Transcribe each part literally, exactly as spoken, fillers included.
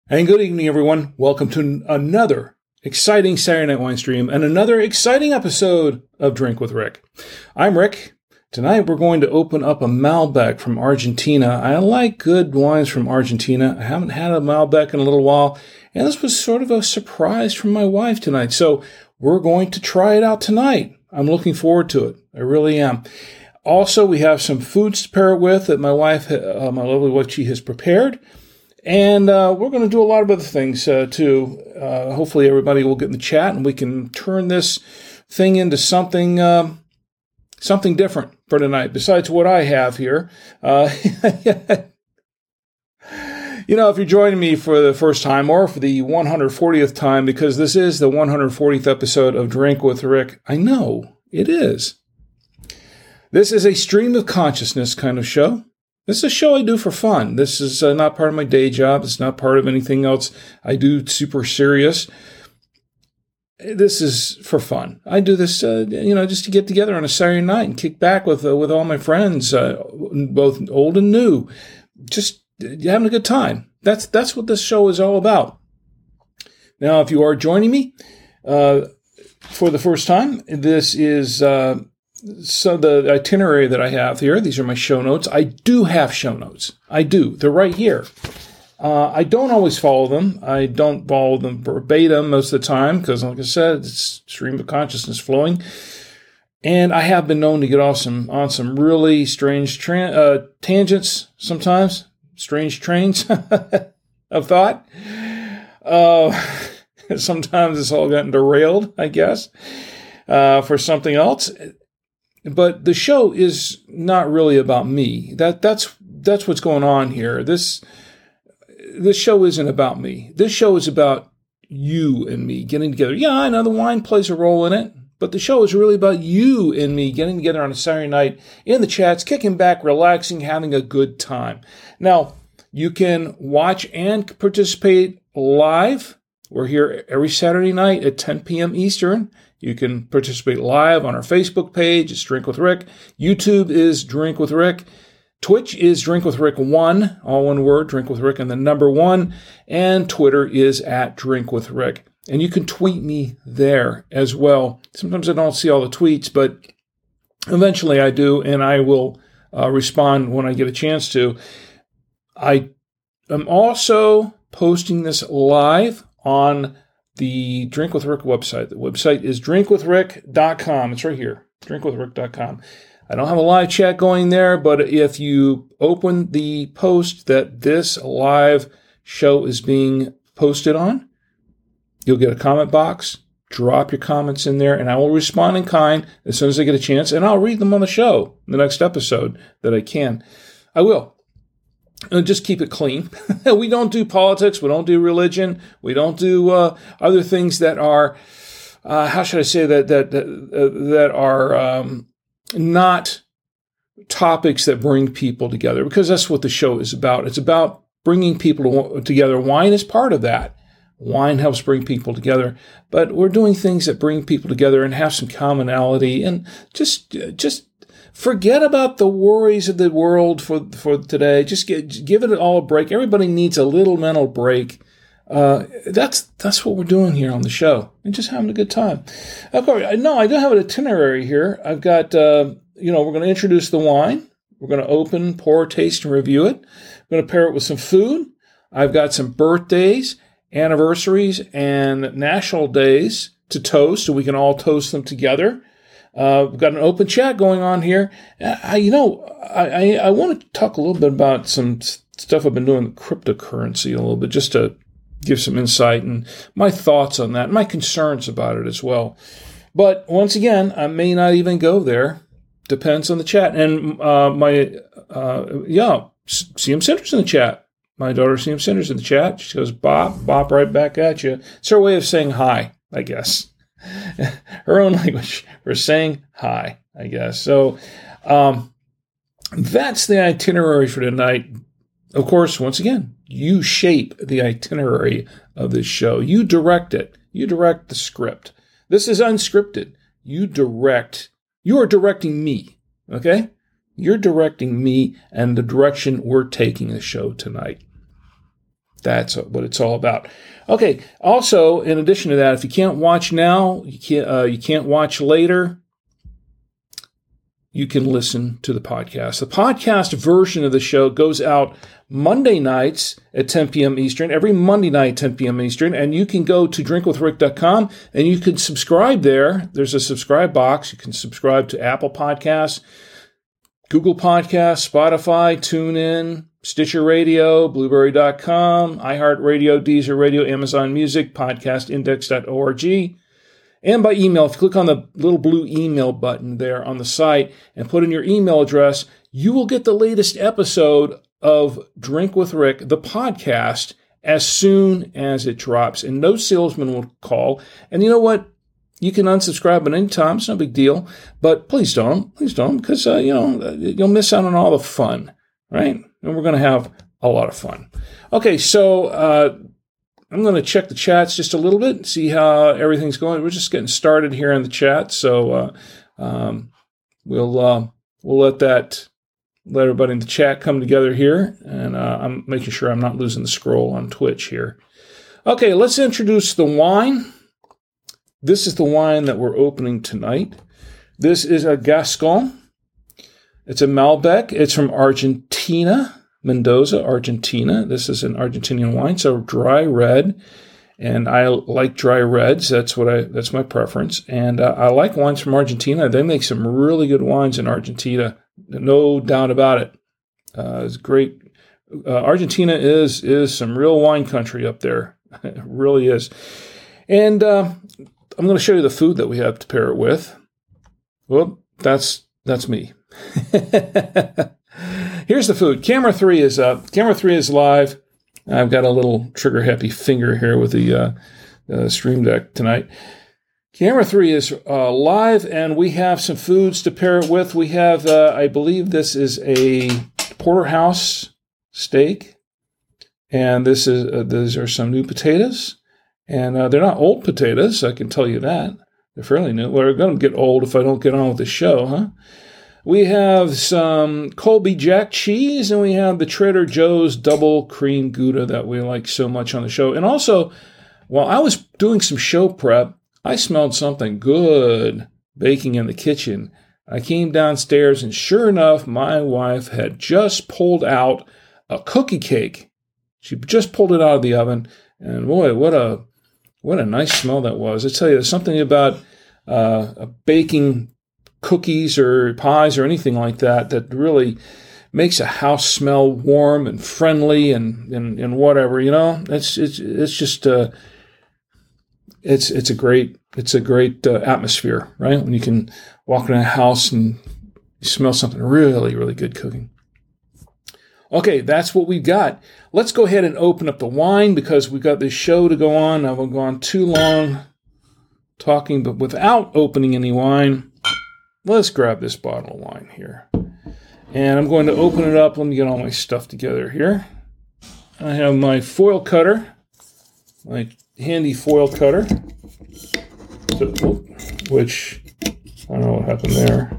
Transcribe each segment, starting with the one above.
And good evening, everyone. Welcome to another exciting Saturday Night Wine Stream and another exciting episode of Drink with Rick. I'm Rick. Tonight we're going to open up a Malbec from Argentina. I like good wines from Argentina. I haven't had a Malbec in a little while, and this was sort of a surprise from my wife tonight. So we're going to try it out tonight. I'm looking forward to it. I really am. Also, we have some foods to pair it with that my wife, uh, my lovely wife, she has prepared. And uh, we're going to do a lot of other things, uh, too. Uh, hopefully everybody will get in the chat and we can turn this thing into something uh, something different for tonight, besides what I have here. Uh, you know, if you're joining me for the first time or for the one hundred fortieth time, because this is the one hundred fortieth episode of Drink with Rick, I know it is. This is a stream of consciousness kind of show. This is a show I do for fun. This is uh, not part of my day job. It's not part of anything else I do super serious. This is for fun. I do this, uh, you know, just to get together on a Saturday night and kick back with uh, with all my friends, uh, both old and new, just having a good time. That's that's what this show is all about. Now, if you are joining me uh, for the first time, this is. Uh, So the itinerary that I have here, these are my show notes. I do have show notes. I do. They're right here. Uh, I don't always follow them. I don't follow them verbatim most of the time because, like I said, it's stream of consciousness flowing. And I have been known to get off some on some really strange tra- uh, tangents sometimes, strange trains of thought. Uh, sometimes it's all gotten derailed, I guess, uh, for something else. But the show is not really about me. That that's that's what's going on here. This this show isn't about me. This show is about you and me getting together. Yeah, I know the wine plays a role in it, but the show is really about you and me getting together on a Saturday night in the chats, kicking back, relaxing, having a good time. Now, you can watch and participate live. We're here every Saturday night at ten p.m. Eastern. You can participate live on our Facebook page. It's Drink with Rick. YouTube is Drink with Rick. Twitch is Drink with Rick one, all one word, Drink with Rick and the number one. And Twitter is at Drink with Rick. And you can tweet me there as well. Sometimes I don't see all the tweets, but eventually I do, and I will uh, respond when I get a chance to. I am also posting this live on the Drink with Rick website. The website is drink with rick dot com. It's right here, drink with rick dot com. I don't have a live chat going there, but if you open the post that this live show is being posted on, you'll get a comment box. Drop your comments in there, and I will respond in kind as soon as I get a chance, and I'll read them on the show, the next episode that I can. I will. And just keep it clean. We don't do politics. We don't do religion. We don't do uh, other things that are, uh, how should I say that that that, uh, that are um, not topics that bring people together. Because that's what the show is about. It's about bringing people to, together. Wine is part of that. Wine helps bring people together. But we're doing things that bring people together and have some commonality and just just. Forget about the worries of the world for for today. Just get, give it all a break. Everybody needs a little mental break. Uh, that's that's what we're doing here on the show, and just having a good time. Of course, no, I do have an itinerary here. I've got, uh, you know, we're going to introduce the wine. We're going to open, pour, taste, and review it. We're going to pair it with some food. I've got some birthdays, anniversaries, and national days to toast, so we can all toast them together. Uh, we've got an open chat going on here. I, you know, I, I, I want to talk a little bit about some stuff I've been doing with cryptocurrency a little bit, just to give some insight and my thoughts on that, my concerns about it as well. But once again, I may not even go there. Depends on the chat. And uh, my, uh, yeah, C M Center's in the chat. My daughter C M Center's in the chat. She goes, bop, bop right back at you. It's her way of saying hi, I guess. Her own language for saying hi, I guess. So um, that's the itinerary for tonight. Of course, once again, you shape the itinerary of this show. You direct it. You direct the script. This is unscripted. You direct. You are directing me, okay? You're directing me and the direction we're taking the show tonight. That's what it's all about. Okay. Also, in addition to that, if you can't watch now, you can't, uh, you can't watch later, you can listen to the podcast. The podcast version of the show goes out Monday nights at ten p.m. Eastern, every Monday night, ten p.m. Eastern, and you can go to drink with rick dot com and you can subscribe there. There's a subscribe box. You can subscribe to Apple Podcasts, Google Podcasts, Spotify, TuneIn, Stitcher Radio, Blueberry dot com, iHeartRadio, Deezer Radio, Amazon Music, podcast index dot org. And by email, if you click on the little blue email button there on the site and put in your email address, you will get the latest episode of Drink with Rick, the podcast, as soon as it drops. And no salesman will call. And you know what? You can unsubscribe at any time. It's no big deal. But please don't. Please don't, because, uh, you know, you'll miss out on all the fun, right? And we're going to have a lot of fun. Okay, so uh, I'm going to check the chats just a little bit and see how everything's going. We're just getting started here in the chat, so uh, um, we'll uh, we'll let that let everybody in the chat come together here, and uh, I'm making sure I'm not losing the scroll on Twitch here. Okay, let's introduce the wine. This is the wine that we're opening tonight. This is a Gascon. It's a Malbec. It's from Argentina. Mendoza, Argentina. This is an Argentinian wine, so dry red, and I like dry reds. That's what I. That's my preference, and uh, I like wines from Argentina. They make some really good wines in Argentina, no doubt about it. Uh, it's great. Uh, Argentina is is some real wine country up there. It really is, and uh, I'm going to show you the food that we have to pair it with. Well, that's that's me. Here's the food. Camera three is up. Camera three is live. I've got a little trigger happy finger here with the uh, uh, Stream Deck tonight. Camera three is uh, live, and we have some foods to pair it with. We have, uh, I believe, this is a porterhouse steak, and this is uh, these are some new potatoes, and uh, they're not old potatoes. I can tell you that they're fairly new. Well, they're going to get old if I don't get on with the show, huh? We have some Colby Jack cheese, and we have the Trader Joe's double cream Gouda that we like so much on the show. And also, while I was doing some show prep, I smelled something good baking in the kitchen. I came downstairs, and sure enough, my wife had just pulled out a cookie cake. She just pulled it out of the oven, and boy, what a what a nice smell that was. I tell you, there's something about uh, a baking cookies or pies or anything like that that really makes a house smell warm and friendly and and, and whatever, you know. It's it's it's just uh, it's it's a great it's a great uh, atmosphere, right? When you can walk in a house and you smell something really really good cooking. Okay, that's what we've got. Let's go ahead and open up the wine because we've got this show to go on. I haven't gone too long talking, but without opening any wine. Let's grab this bottle of wine here. And I'm going to open it up. Let me get all my stuff together here. I have my foil cutter, my handy foil cutter, which, I don't know what happened there.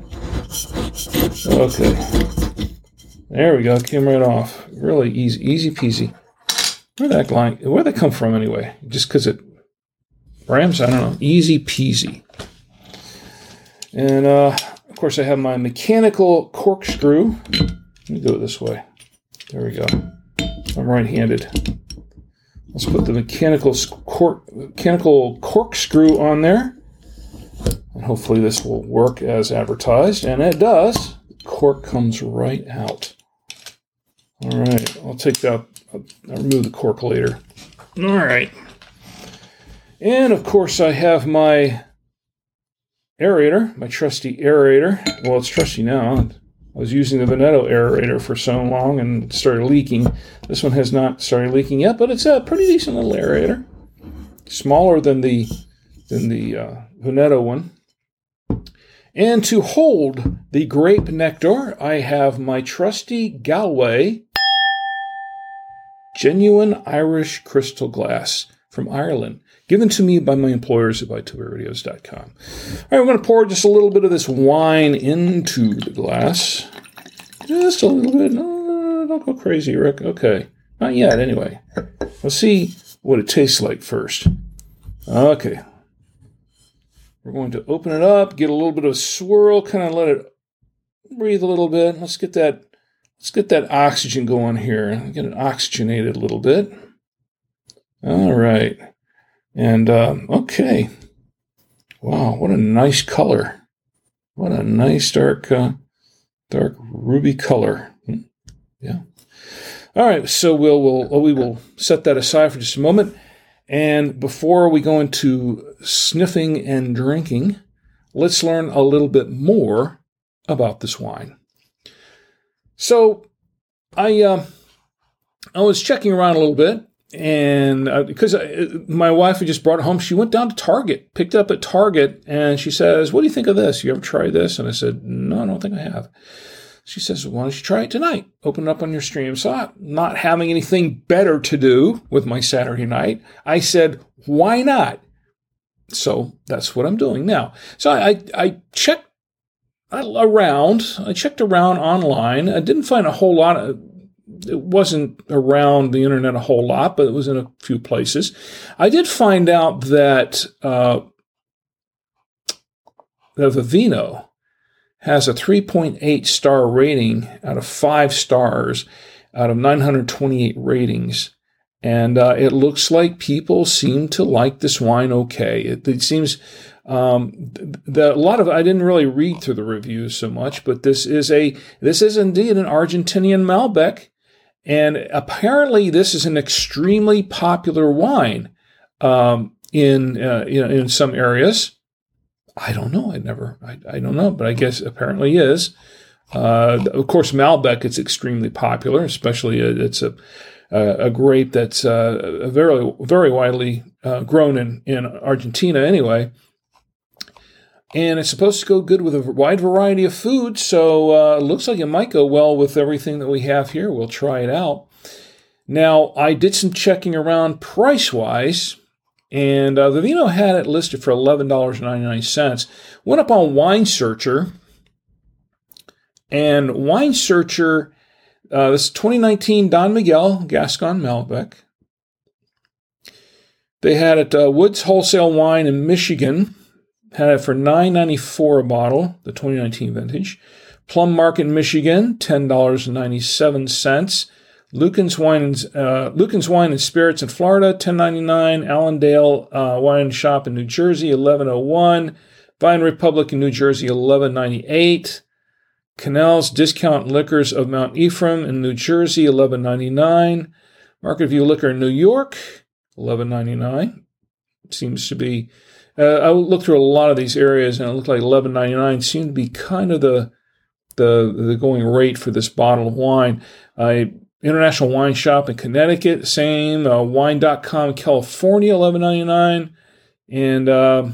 Okay. There we go. Came right off. Really easy, easy peasy. Where'd that line, where'd that come from anyway? Just because it rams? I don't know. Easy peasy. And, uh, of course, I have my mechanical corkscrew. Let me do it this way. There we go. I'm right-handed. Let's put the mechanical cork, mechanical corkscrew on there. And hopefully this will work as advertised. And it does. The cork comes right out. All right. I'll take that. I'll, I'll remove the cork later. All right. And, of course, I have my aerator, my trusty aerator. Well, it's trusty now. I was using the Veneto aerator for so long and it started leaking. This one has not started leaking yet, but it's a pretty decent little aerator. Smaller than the than the uh, Veneto one. And to hold the grape nectar, I have my trusty Galway genuine Irish crystal glass from Ireland, given to me by my employers at vituber radios dot com. All right, we're going to pour just a little bit of this wine into the glass. Just a little bit. No, don't go crazy, Rick. Okay. Not yet, anyway. Let's see what it tastes like first. Okay. We're going to open it up, get a little bit of a swirl, kind of let it breathe a little bit. Let's get that let's get that oxygen going here. Get it oxygenated a little bit. All right. And, um, okay. Wow, what a nice color. What a nice dark, uh, dark ruby color. Yeah. All right, so we'll, we'll, we will set that aside for just a moment. And before we go into sniffing and drinking, let's learn a little bit more about this wine. So I uh, I was checking around a little bit, and uh, because I, my wife had just brought it home, she went down to Target, picked it up at Target, and she says, "What do you think of this? You ever tried this?" And I said, "No, I don't think I have." She says, "Why don't you try it tonight? Open it up on your stream." So I'm not having anything better to do with my Saturday night, I said, why not? So that's what I'm doing now. So I, I, I checked around. I checked around online. I didn't find a whole lot of, it wasn't around the internet a whole lot, but it was in a few places. I did find out that uh, the Vivino has a three point eight star rating out of five stars out of nine hundred twenty-eight ratings. And uh, it looks like people seem to like this wine okay. It, it seems um, that a lot of, I didn't really read through the reviews so much, but this is a, this is indeed an Argentinian Malbec. And apparently this is an extremely popular wine um, in, uh, you know, in some areas. I don't know. I never, I, I don't know, but I guess apparently is. Uh, of course, Malbec, it's extremely popular, especially a, it's a, a, a grape that's uh, very, very widely uh, grown in, in Argentina anyway. And it's supposed to go good with a wide variety of foods. So uh, it looks like it might go well with everything that we have here. We'll try it out. Now, I did some checking around price-wise. And uh, Vivino had it listed for eleven dollars and ninety-nine cents. Went up on Wine Searcher. And Wine Searcher, uh, this is twenty nineteen Don Miguel Gascon Malbec. They had it, uh, Woods Wholesale Wine in Michigan. Had it for nine ninety-four a bottle, the twenty nineteen vintage. Plum Market in Michigan, ten dollars and ninety-seven cents. Lucan's Wine and uh, Lucan's Wine and Spirits in Florida, ten ninety-nine. Allendale uh, Wine Shop in New Jersey, eleven oh one. Vine Republic in New Jersey, eleven ninety-eight. Canals Discount Liquors of Mount Ephraim in New Jersey, eleven ninety-nine. Market View Liquor in New York, eleven ninety-nine. Seems to be. Uh, I looked through a lot of these areas, and it looked like eleven ninety-nine seemed to be kind of the the the going rate for this bottle of wine. I. International Wine Shop in Connecticut, same. Uh, wine dot com California, eleven ninety-nine. And uh,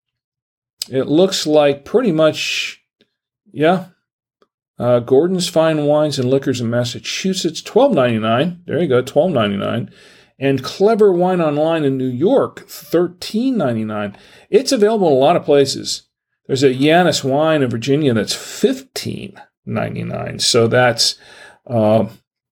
it looks like pretty much, yeah, uh, Gordon's Fine Wines and Liquors in Massachusetts, twelve ninety-nine. There you go, twelve ninety-nine. And Clever Wine Online in New York, thirteen ninety-nine. It's available in a lot of places. There's a Yanis Wine in Virginia that's fifteen ninety-nine. So that's... Uh,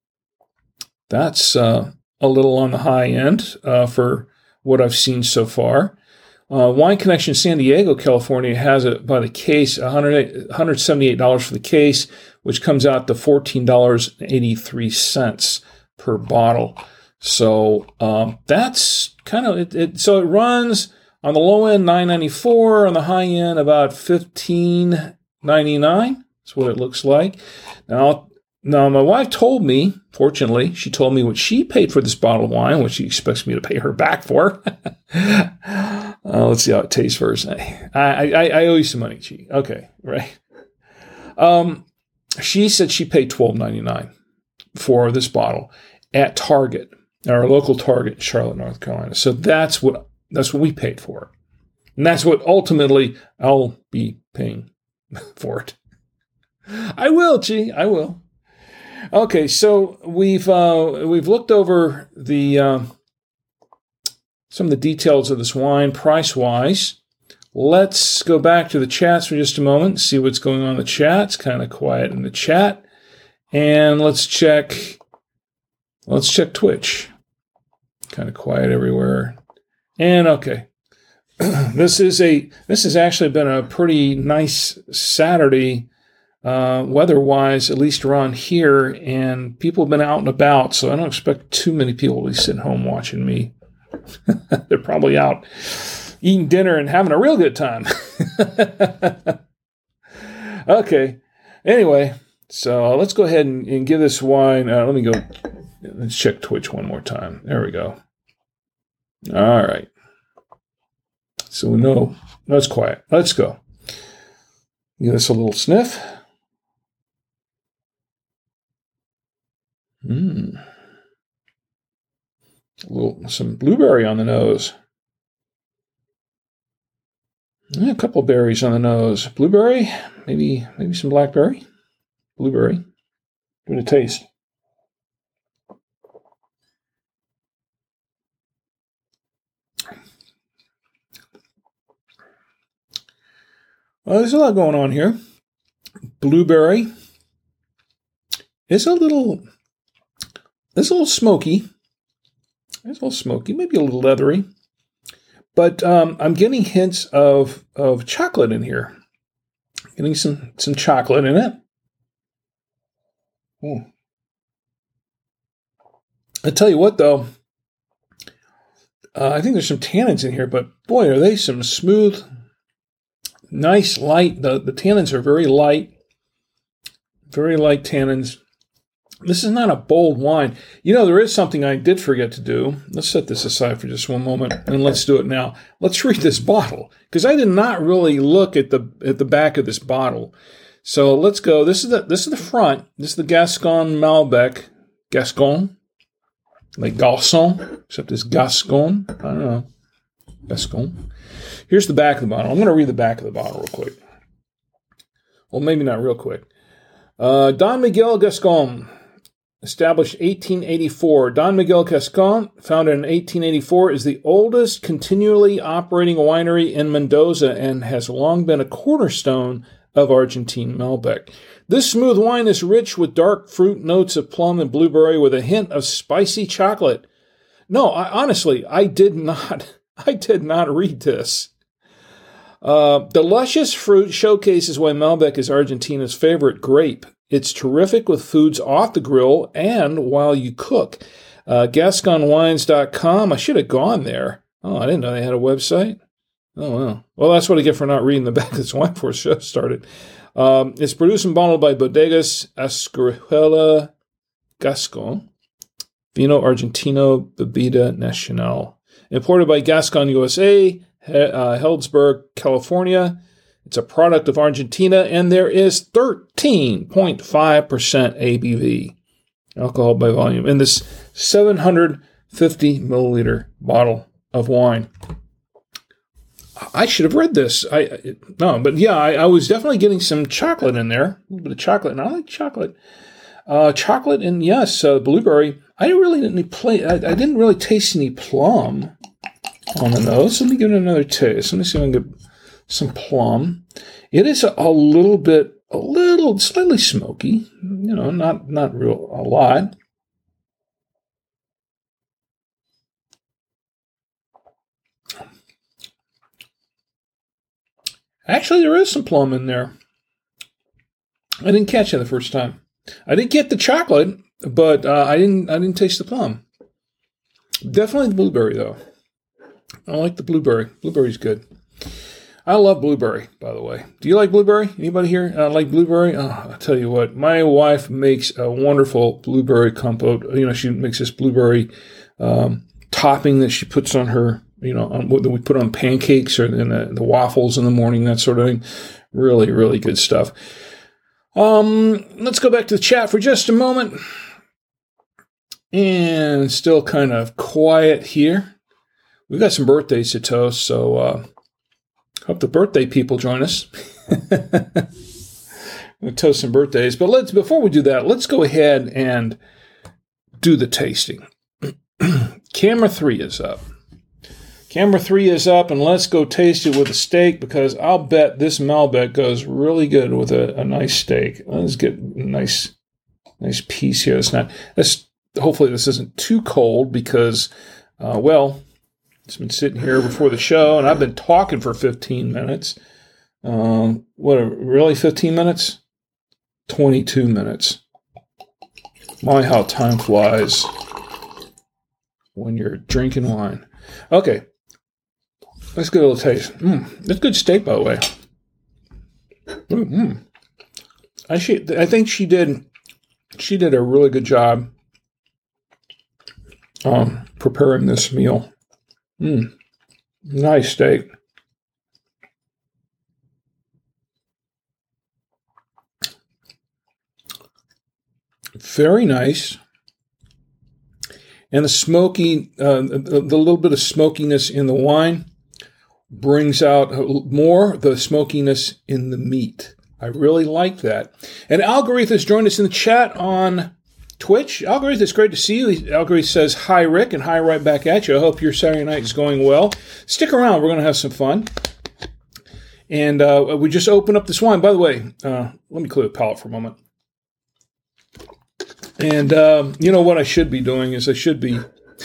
That's uh, a little on the high end uh, for what I've seen so far. Uh, Wine Connection San Diego, California has it by the case, one hundred seventy-eight dollars for the case, which comes out to fourteen dollars and eighty-three cents per bottle. So um, that's kind of it, it. So it runs on the low end nine ninety-four, on the high end about fifteen ninety-nine. That's what it looks like. Now. Now, my wife told me, fortunately, she told me what she paid for this bottle of wine, which she expects me to pay her back for. uh, let's see how it tastes first. I, I, I owe you some money, Chi. Okay, right. Um, she said she paid twelve ninety-nine for this bottle at Target, our local Target in Charlotte, North Carolina. So that's what that's what we paid for it. And that's what ultimately I'll be paying for it. I will, Chi. I will. Okay, so we've uh, we've looked over the uh, some of the details of this wine price-wise. Let's go back to the chats for just a moment and see what's going on in the chat. It's kind of quiet in the chat. And let's check let's check Twitch. kind of quiet everywhere. And okay. This is a this has actually been a pretty nice Saturday uh, weather-wise, at least around here, and people have been out and about, so I don't expect too many people to be sitting home watching me. They're probably out eating dinner and having a real good time. Okay. Anyway, so let's go ahead and, and give this wine. Uh, let me go. Let's check Twitch one more time. There we go. All right. So we know, no, it's quiet. Let's go. Give this a little sniff. Mmm. A little, some blueberry on the nose. Yeah, a couple berries on the nose. Blueberry, maybe, maybe some blackberry. Blueberry. Give it a taste. Well, there's a lot going on here. Blueberry is a little, it's a little smoky. It's a little smoky, maybe a little leathery. But um, I'm getting hints of, of chocolate in here. Getting some, some chocolate in it. Hmm. I tell you what, though, uh, I think there's some tannins in here, but boy, are they some smooth, nice, light. The, the tannins are very light, very light tannins. This is not a bold wine. You know, there is something I did forget to do. Let's set this aside for just one moment, and let's do it now. Let's read this bottle, because I did not really look at the at the back of this bottle. So let's go. This is the this is the front. This is the Gascon Malbec. Gascon, like Gascon, except it's Gascon. I don't know. Gascon. Here's the back of the bottle. I'm going to read the back of the bottle real quick. Well, maybe not real quick. Uh, Don Miguel Gascon. Established eighteen eighty-four, Don Miguel Gascon, founded in eighteen eighty-four, is the oldest continually operating winery in Mendoza and has long been a cornerstone of Argentine Malbec. This smooth wine is rich with dark fruit notes of plum and blueberry with a hint of spicy chocolate. No, I, honestly, I did not, I did not read this. Uh, the luscious fruit showcases why Malbec is Argentina's favorite grape. It's terrific with foods off the grill and while you cook. Uh, Gascon Wines dot com. I should have gone there. Oh, I didn't know they had a website. Oh, well. Well, that's what I get for not reading the back of this wine before the show started. Um, it's produced and bottled by Bodegas Escuela Gascon. Vino Argentino Bebida Nacional. Imported by Gascon U S A, uh, Healdsburg, California. It's a product of Argentina, and there is thirteen point five percent A B V, alcohol by volume, in this seven hundred fifty milliliter bottle of wine. I should have read this. I no, but yeah, I, I was definitely getting some chocolate in there, a little bit of chocolate, and I like chocolate. Uh, chocolate and yes, uh, blueberry. I really didn't play. I, I didn't really taste any plum on the nose. Let me give it another taste. Let me see if I can get some plum. It is a, a little bit, a little, slightly smoky. You know, not not real a lot. Actually, there is some plum in there. I didn't catch it the first time. I did get the chocolate, but uh, I didn't. I didn't taste the plum. Definitely the blueberry, though. I like the blueberry. Blueberry's good. I love blueberry, by the way. Do you like blueberry? Anybody here uh, like blueberry? Oh, I'll tell you what. My wife makes a wonderful blueberry compote. You know, she makes this blueberry um, topping that she puts on her, you know, on, that we put on pancakes or in the, the waffles in the morning, that sort of thing. Really, really good stuff. Um, let's go back to the chat for just a moment. And still kind of quiet here. We've got some birthdays to toast, so uh, hope the birthday people join us. We'll toast some birthdays. But let's before we do that, let's go ahead and do the tasting. Camera three is up. Camera three is up, and let's go taste it with a steak, because I'll bet this Malbec goes really good with a, a nice steak. Let's get a nice, nice piece here. It's not. Let's, hopefully this isn't too cold, because Uh, well, it's been sitting here before the show, and I've been talking for fifteen minutes. Um, what, really fifteen minutes? twenty-two minutes. My, how time flies when you're drinking wine. Okay. Let's get a little taste. Mm, that's good steak, by the way. Mm-hmm. I, she, I think she did, she did a really good job um, preparing this meal. Mm, nice steak. Very nice. And the smoky, uh, the, the little bit of smokiness in the wine brings out more the smokiness in the meat. I really like that. And Algarith has joined us in the chat on Twitch. Algarith, it's great to see you. Algarith says, hi, Rick, and hi right back at you. I hope your Saturday night is going well. Stick around. We're going to have some fun. And uh, we just opened up this wine. By the way, uh, let me clear the palate for a moment. And um, you know what I should be doing is I should be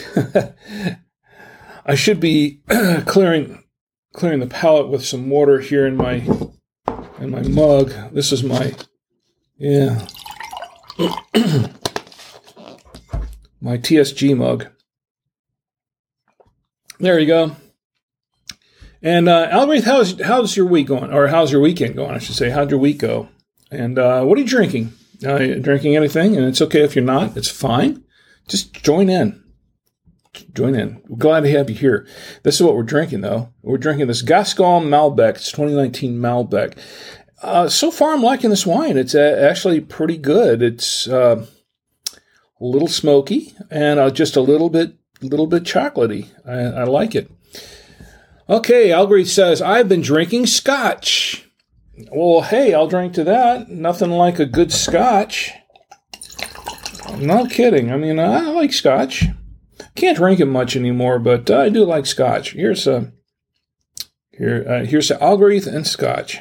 I should be clearing clearing the palate with some water here in my in my mug. This is my yeah my T S G mug. There you go. And uh, Algarith, how's how's your week going, or how's your weekend going? I should say. How'd your week go? And uh, what are you drinking? Uh, drinking anything, and it's okay if you're not. It's fine. Just join in. Join in. We're glad to have you here. This is what we're drinking, though. We're drinking this Gascon Malbec. It's twenty nineteen Malbec. Uh, so far, I'm liking this wine. It's uh, actually pretty good. It's uh, a little smoky and uh, just a little bit, little bit chocolatey. I, I like it. Okay, Algarith says, I've been drinking scotch. Well, hey, I'll drink to that. Nothing like a good scotch. I'm not kidding. I mean, I like scotch. Can't drink it much anymore, but uh, I do like scotch. Here's a here. Uh, here's the Algarith and scotch.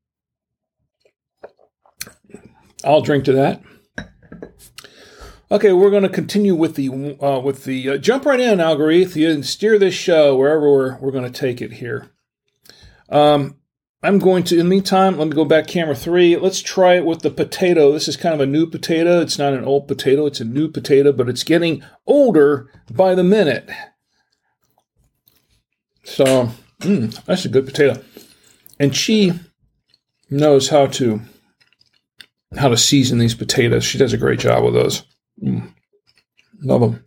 I'll drink to that. Okay, we're going to continue with the uh, with the uh, jump right in, Algarith. You can steer this show wherever we're we're going to take it here. Um. I'm going to, in the meantime, let me go back camera three. Let's try it with the potato. This is kind of a new potato. It's not an old potato. It's a new potato, but it's getting older by the minute. So, mm, that's a good potato. And she knows how to how to season these potatoes. She does a great job with those. Mm, love them.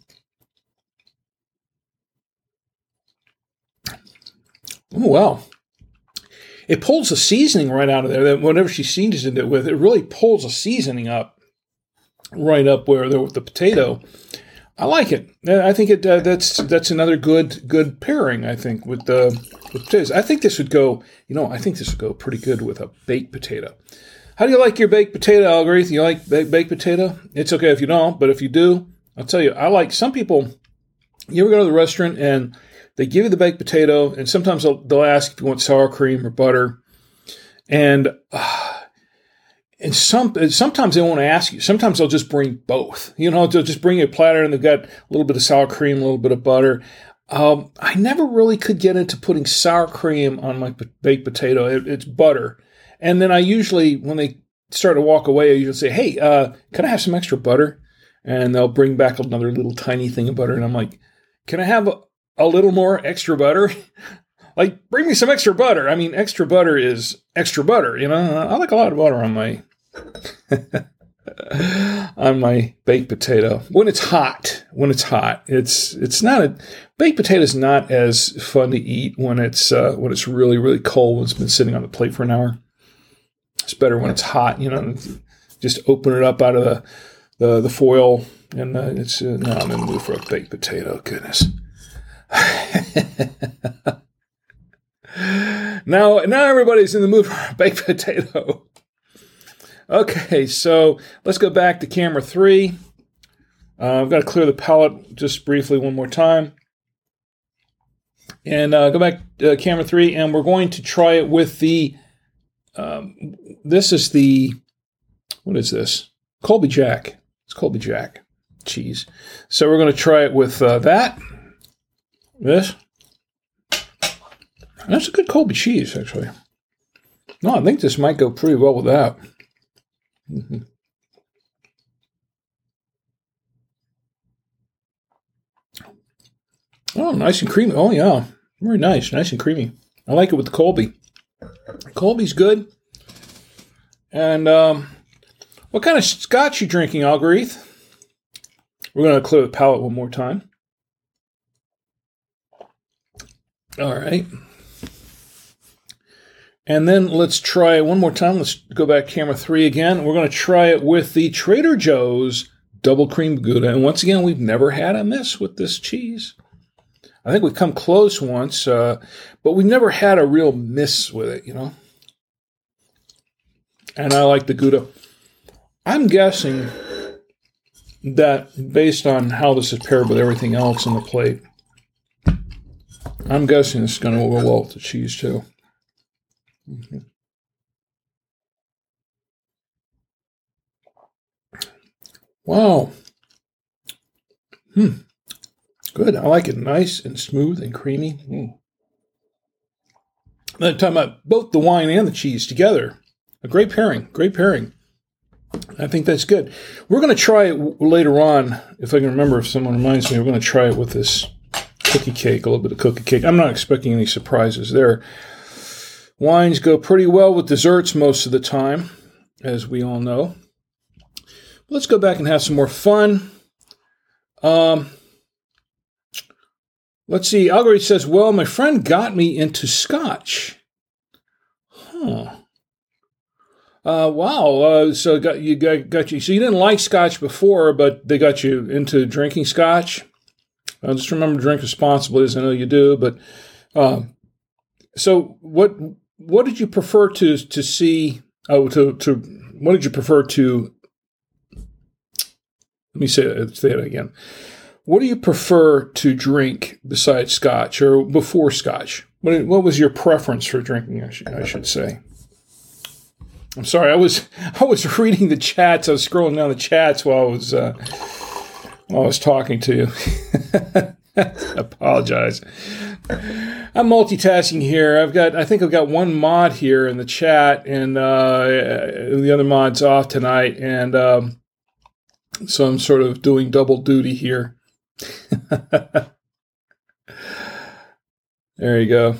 Oh, wow. It pulls the seasoning right out of there. That whatever she seasoned it with, it really pulls the seasoning up, right up where there with the potato. I like it. I think it uh, that's that's another good good pairing. I think with the with potatoes. I think this would go. You know, I think this would go pretty good with a baked potato. How do you like your baked potato, Algarith? You like baked, baked potato? It's okay if you don't, but if you do, I'll tell you. I like some people. You ever go to the restaurant and they give you the baked potato, and sometimes they'll, they'll ask if you want sour cream or butter. And uh, and some sometimes they won't ask you. Sometimes they'll just bring both. You know, they'll just bring you a platter, and they've got a little bit of sour cream, a little bit of butter. Um, I never really could get into putting sour cream on my baked potato. It, it's butter. And then I usually, when they start to walk away, I usually say, hey, uh, can I have some extra butter? And they'll bring back another little tiny thing of butter. And I'm like, can I have a A little more extra butter? Like, bring me some extra butter. I mean, extra butter is extra butter, you know? I like a lot of butter on my on my baked potato. When it's hot, when it's hot, it's it's not a baked potato is not as fun to eat when it's uh, when it's really really cold. When it's been sitting on the plate for an hour. It's better when it's hot, you know. Just open it up out of the the, the foil, and uh, it's uh, no, I'm in the mood for a baked potato. Goodness. now, now everybody's in the mood for a baked potato. Okay, so let's go back to camera three. Uh, I've got to clear the palette just briefly one more time. And uh, go back to uh, camera three, and we're going to try it with the, um, this is the, what is this? Colby Jack. It's Colby Jack cheese. So we're going to try it with uh, that. This, that's a good Colby cheese, actually. No, I think this might go pretty well with that. Mm-hmm. Oh, nice and creamy. Oh, yeah. Very nice. Nice and creamy. I like it with the Colby. Colby's good. And um, what kind of scotch you drinking, Algorithe? We're going to clear the palate one more time. All right. And then let's try it one more time. Let's go back camera three again. We're going to try it with the Trader Joe's Double Cream Gouda. And once again, we've never had a miss with this cheese. I think we've come close once, uh, but we've never had a real miss with it, you know. And I like the Gouda. I'm guessing that based on how this is paired with everything else on the plate, I'm guessing it's going to go well with the cheese too. Mm-hmm. Wow. Hmm. Good. I like it nice and smooth and creamy. Mm. I'm talking about both the wine and the cheese together. A great pairing. Great pairing. I think that's good. We're going to try it later on. If I can remember, if someone reminds me, we're going to try it with this cookie cake, a little bit of cookie cake. I'm not expecting any surprises there. Wines go pretty well with desserts most of the time, as we all know. Let's go back and have some more fun. Um... Let's see. Algorithm says, well, my friend got me into scotch. Huh. Uh, wow. Uh, so got you got, got you. So you didn't like scotch before, but they got you into drinking scotch. Uh, just remember to drink responsibly, as I know you do. But uh, so what what did you prefer to to see? Oh, to to what did you prefer to? Let me say it, say it again. What do you prefer to drink besides scotch or before scotch? What, what was your preference for drinking, I should, I should say? I'm sorry, I was I was reading the chats. I was scrolling down the chats while I was, uh, while I was talking to you. I apologize. I'm multitasking here. I've got, I think I've got one mod here in the chat, and uh, the other mod's off tonight, and um, so I'm sort of doing double duty here. There you go.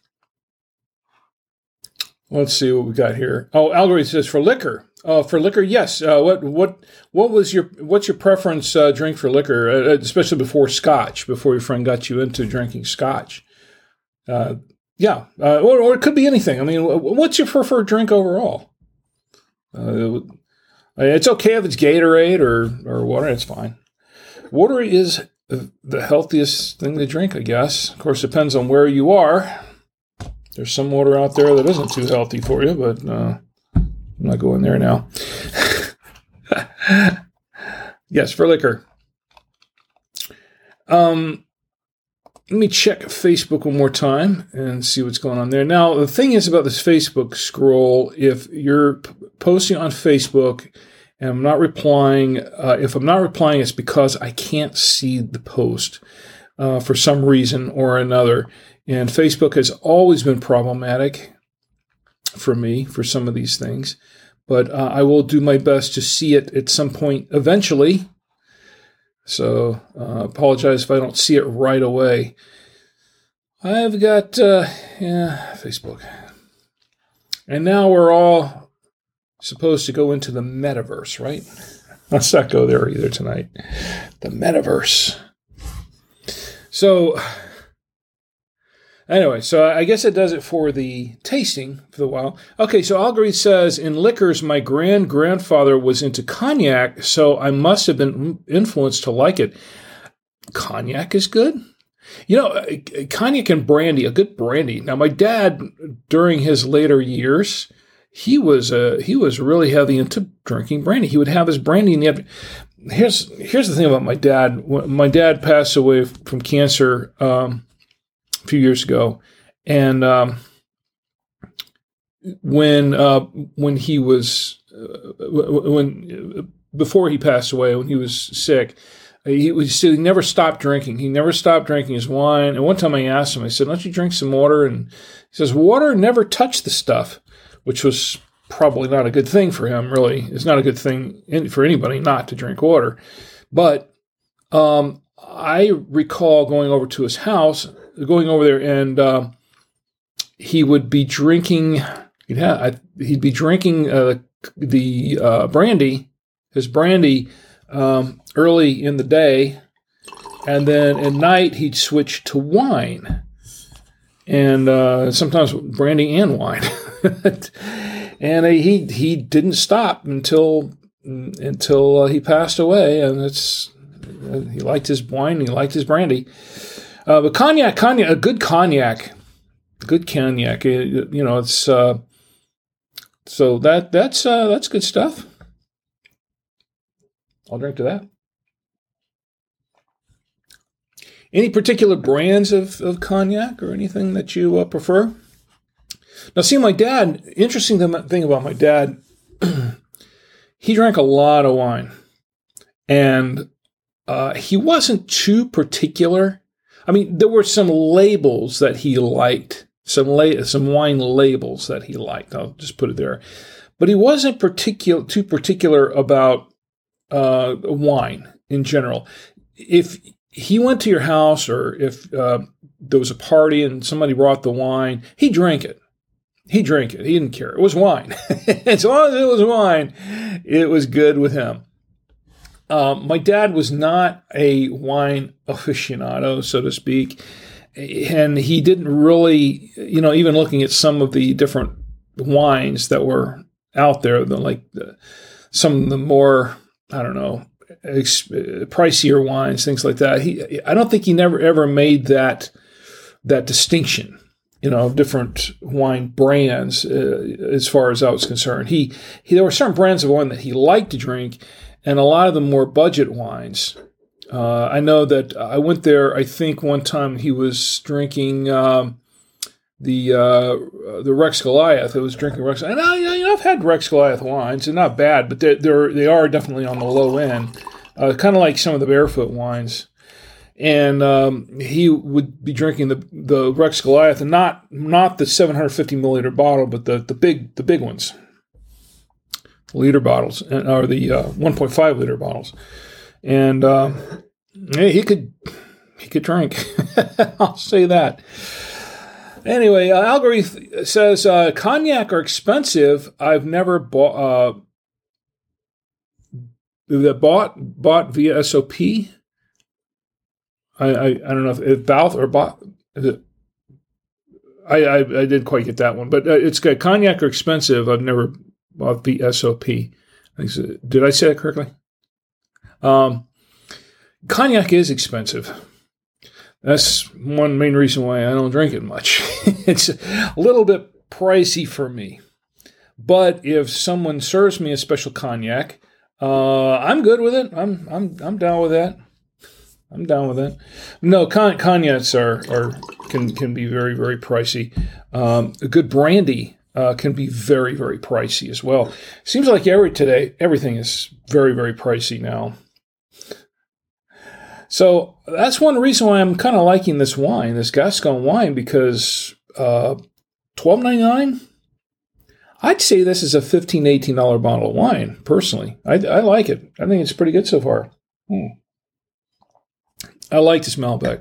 Let's see what we got here. Oh, Algorithm says for liquor. Oh, for liquor, yes. Uh, what what what was your what's your preference uh, drink for liquor, uh, especially before scotch? Before your friend got you into drinking scotch? Uh, yeah, uh, or, or it could be anything. I mean, what's your preferred drink overall? Uh, it's okay if it's Gatorade or or water. It's fine. Water is the healthiest thing to drink, I guess. Of course, it depends on where you are. There's some water out there that isn't too healthy for you, but uh, I'm not going there now. Yes, for liquor. Um, let me check Facebook one more time and see what's going on there. Now, the thing is about this Facebook scroll, if you're p- posting on Facebook and I'm not replying, uh, if I'm not replying, it's because I can't see the post uh, for some reason or another. And Facebook has always been problematic for me for some of these things. But uh, I will do my best to see it at some point eventually. So uh, apologize if I don't see it right away. I've got, uh, yeah, Facebook. And now we're all supposed to go into the metaverse, right? Let's not go there either tonight. The metaverse. So anyway, so I guess it does it for the tasting for the while. Okay, so Algorithm says, in liquors, my grand-grandfather was into cognac, so I must have been influenced to like it. Cognac is good. You know, cognac and brandy, a good brandy. Now, my dad, during his later years, he was uh, he was really heavy into drinking brandy. He would have his brandy in the afternoon. Here's, here's the thing about my dad. My dad passed away from cancer um, a few years ago, and um, when uh, when he was uh, when before he passed away, when he was sick, He, was, he never stopped drinking. He never stopped drinking his wine. And one time I asked him, I said, don't you drink some water? And he says, water never touched the stuff, which was probably not a good thing for him, really. It's not a good thing in, for anybody not to drink water. But um, I recall going over to his house, going over there, and uh, he would be drinking, he'd, have, he'd be drinking uh, the uh, brandy, his brandy, um, early in the day, and then at night he'd switch to wine, and uh, sometimes brandy and wine. And he he didn't stop until until uh, he passed away, and it's uh, he liked his wine, he liked his brandy, uh, but cognac, cognac, a good cognac, good cognac, it, you know, it's uh, so that that's uh, that's good stuff. I'll drink to that. Any particular brands of, of cognac or anything that you uh, prefer? Now, see, my dad, interesting thing about my dad, he drank a lot of wine. And uh, he wasn't too particular. I mean, there were some labels that he liked, some la- some wine labels that he liked. I'll just put it there. But he wasn't particular, too particular about uh, wine in general. If he went to your house or if uh, there was a party and somebody brought the wine, he drank it. He drank it. He didn't care. It was wine. As long as it was wine, it was good with him. Um, my dad was not a wine aficionado, so to speak. And he didn't really, you know, even looking at some of the different wines that were out there, like the, some of the more, I don't know, ex- pricier wines, things like that. He, I don't think he never ever made that that distinction, you know, of different wine brands uh, as far as I was concerned. He, he there were certain brands of wine that he liked to drink, and a lot of them were budget wines. Uh, I know that I went there, I think one time he was drinking um, the uh, the Rex Goliath. I was drinking Rex, and I, you know, I've had Rex Goliath wines. They're not bad, but they're, they're, they are definitely on the low end, uh, kind of like some of the Barefoot wines. And um, he would be drinking the, the Rex Goliath, and not not the seven hundred fifty milliliter bottle, but the, the big the big ones, liter bottles, or the uh, one point five liter bottles. And uh, yeah, he could he could drink. I'll say that. Anyway, uh, Algorithm says uh, cognac are expensive. I've never bought uh, that bought bought via S O P. I, I, I don't know if it's Balth or bought. I, I I didn't quite get that one, but uh, it's good. Cognac are expensive. I've never bought via S O P. Did I say that correctly? Um, cognac is expensive. That's one main reason why I don't drink it much. It's a little bit pricey for me. But if someone serves me a special cognac, uh, I'm good with it. I'm I'm I'm down with that. I'm down with that. No, con- cognacs are are can can be very very pricey. Um, a good brandy uh, can be very very pricey as well. Seems like every today everything is very very pricey now. So that's one reason why I'm kind of liking this wine, this Gascon wine, because uh, twelve ninety-nine. I'd say this is a fifteen, eighteen dollars bottle of wine, personally. I, I like it. I think it's pretty good so far. Hmm. I like this Malbec.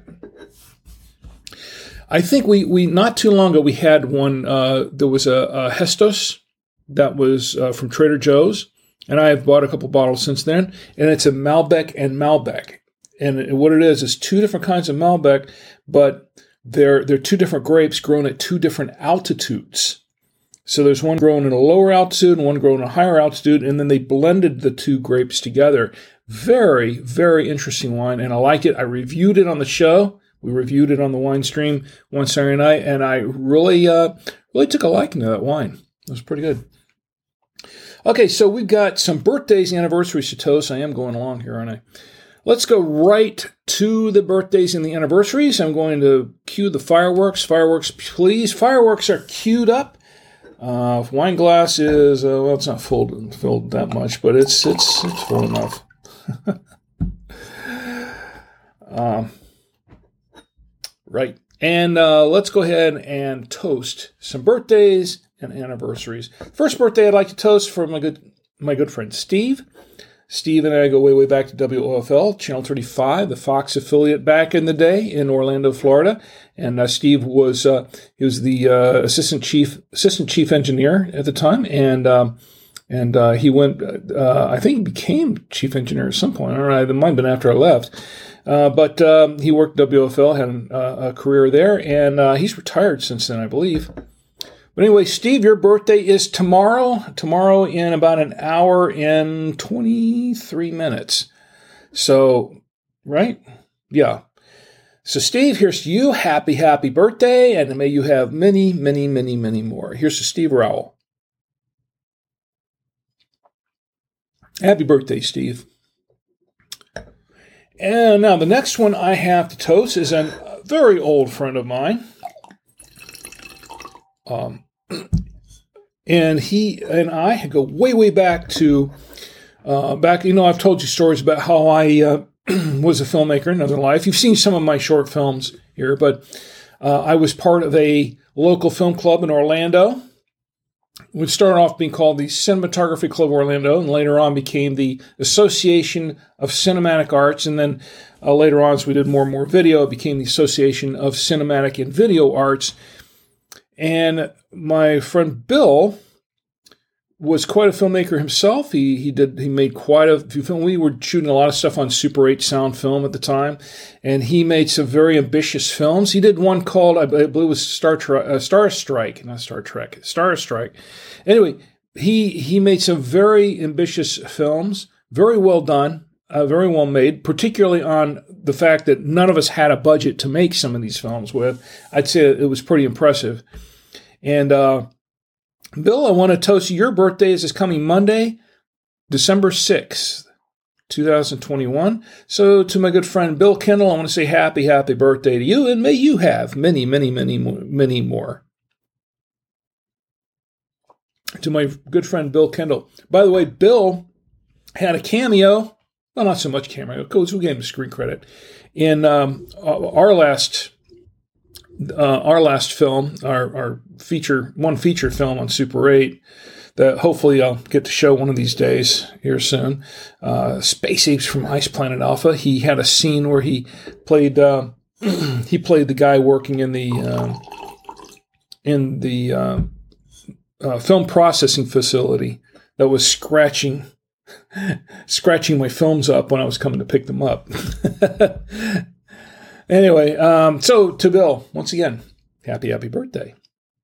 I think we, we not too long ago, we had one, uh, there was a, a Hestos that was uh, from Trader Joe's, and I have bought a couple bottles since then, and it's a Malbec and Malbec. And what it is is two different kinds of Malbec, but they're they're two different grapes grown at two different altitudes. So there's one grown at a lower altitude and one grown at a higher altitude, and then they blended the two grapes together. Very, very interesting wine, and I like it. I reviewed it on the show. We reviewed it on the wine stream one Saturday night, and I really, uh, really took a liking to that wine. It was pretty good. Okay, so we've got some birthdays, anniversaries to toast. I am going along here, aren't I? Let's go right to the birthdays and the anniversaries. I'm going to cue the fireworks. Fireworks, please. Fireworks are queued up. Uh, wine glass is, uh, well, it's not filled, filled that much, but it's it's it's full enough. Um, right. And uh, let's go ahead and toast some birthdays and anniversaries. First birthday I'd like to toast for my good my good friend Steve. Steve and I go way, way back to W O F L, Channel thirty-five, the Fox affiliate back in the day in Orlando, Florida. And uh, Steve was uh, he was the uh, assistant chief assistant chief engineer at the time, and um, and uh, he went. Uh, I think he became chief engineer at some point. I don't know. It might have been after I left. Uh, but um, he worked at W F L, had uh, a career there, and uh, he's retired since then, I believe. But anyway, Steve, your birthday is tomorrow. Tomorrow in about an hour and twenty-three minutes. So, right? Yeah. So, Steve, here's to you. Happy, happy birthday, and may you have many, many, many, many more. Here's to Steve Rowell. Happy birthday, Steve. And now the next one I have to toast is a very old friend of mine. Um, and he and I go way, way back to, uh, back, you know, I've told you stories about how I uh, was a filmmaker in another life. You've seen some of my short films here, but uh, I was part of a local film club in Orlando, which started off being called the Cinematography Club Orlando, and later on became the Association of Cinematic Arts. And then uh, later on, as we did more and more video, it became the Association of Cinematic and Video Arts. And my friend Bill was quite a filmmaker himself. He he did he made quite a few films. We were shooting a lot of stuff on Super eight sound film at the time, and he made some very ambitious films. He did one called, I believe it was Star Trek, uh, Star Strike, not Star Trek, Star Strike. Anyway, he he made some very ambitious films, very well done, uh, very well made, particularly on the fact that none of us had a budget to make some of these films with. I'd say it was pretty impressive. And uh, Bill, I want to toast you. Your birthday is this coming Monday, December sixth, twenty twenty-one. So to my good friend Bill Kendall, I want to say happy, happy birthday to you, and may you have many, many, many, many more. To my good friend Bill Kendall. By the way, Bill had a cameo, well, not so much cameo, because we gave him screen credit, in um, our last uh, our last film, our, our feature, one feature film on Super eight, that hopefully I'll get to show one of these days here soon. Uh, Space Apes from Ice Planet Alpha. He had a scene where he played uh, he played the guy working in the um, in the uh, uh, film processing facility that was scratching scratching my films up when I was coming to pick them up. Anyway, um, so to Bill, once again, happy, happy birthday.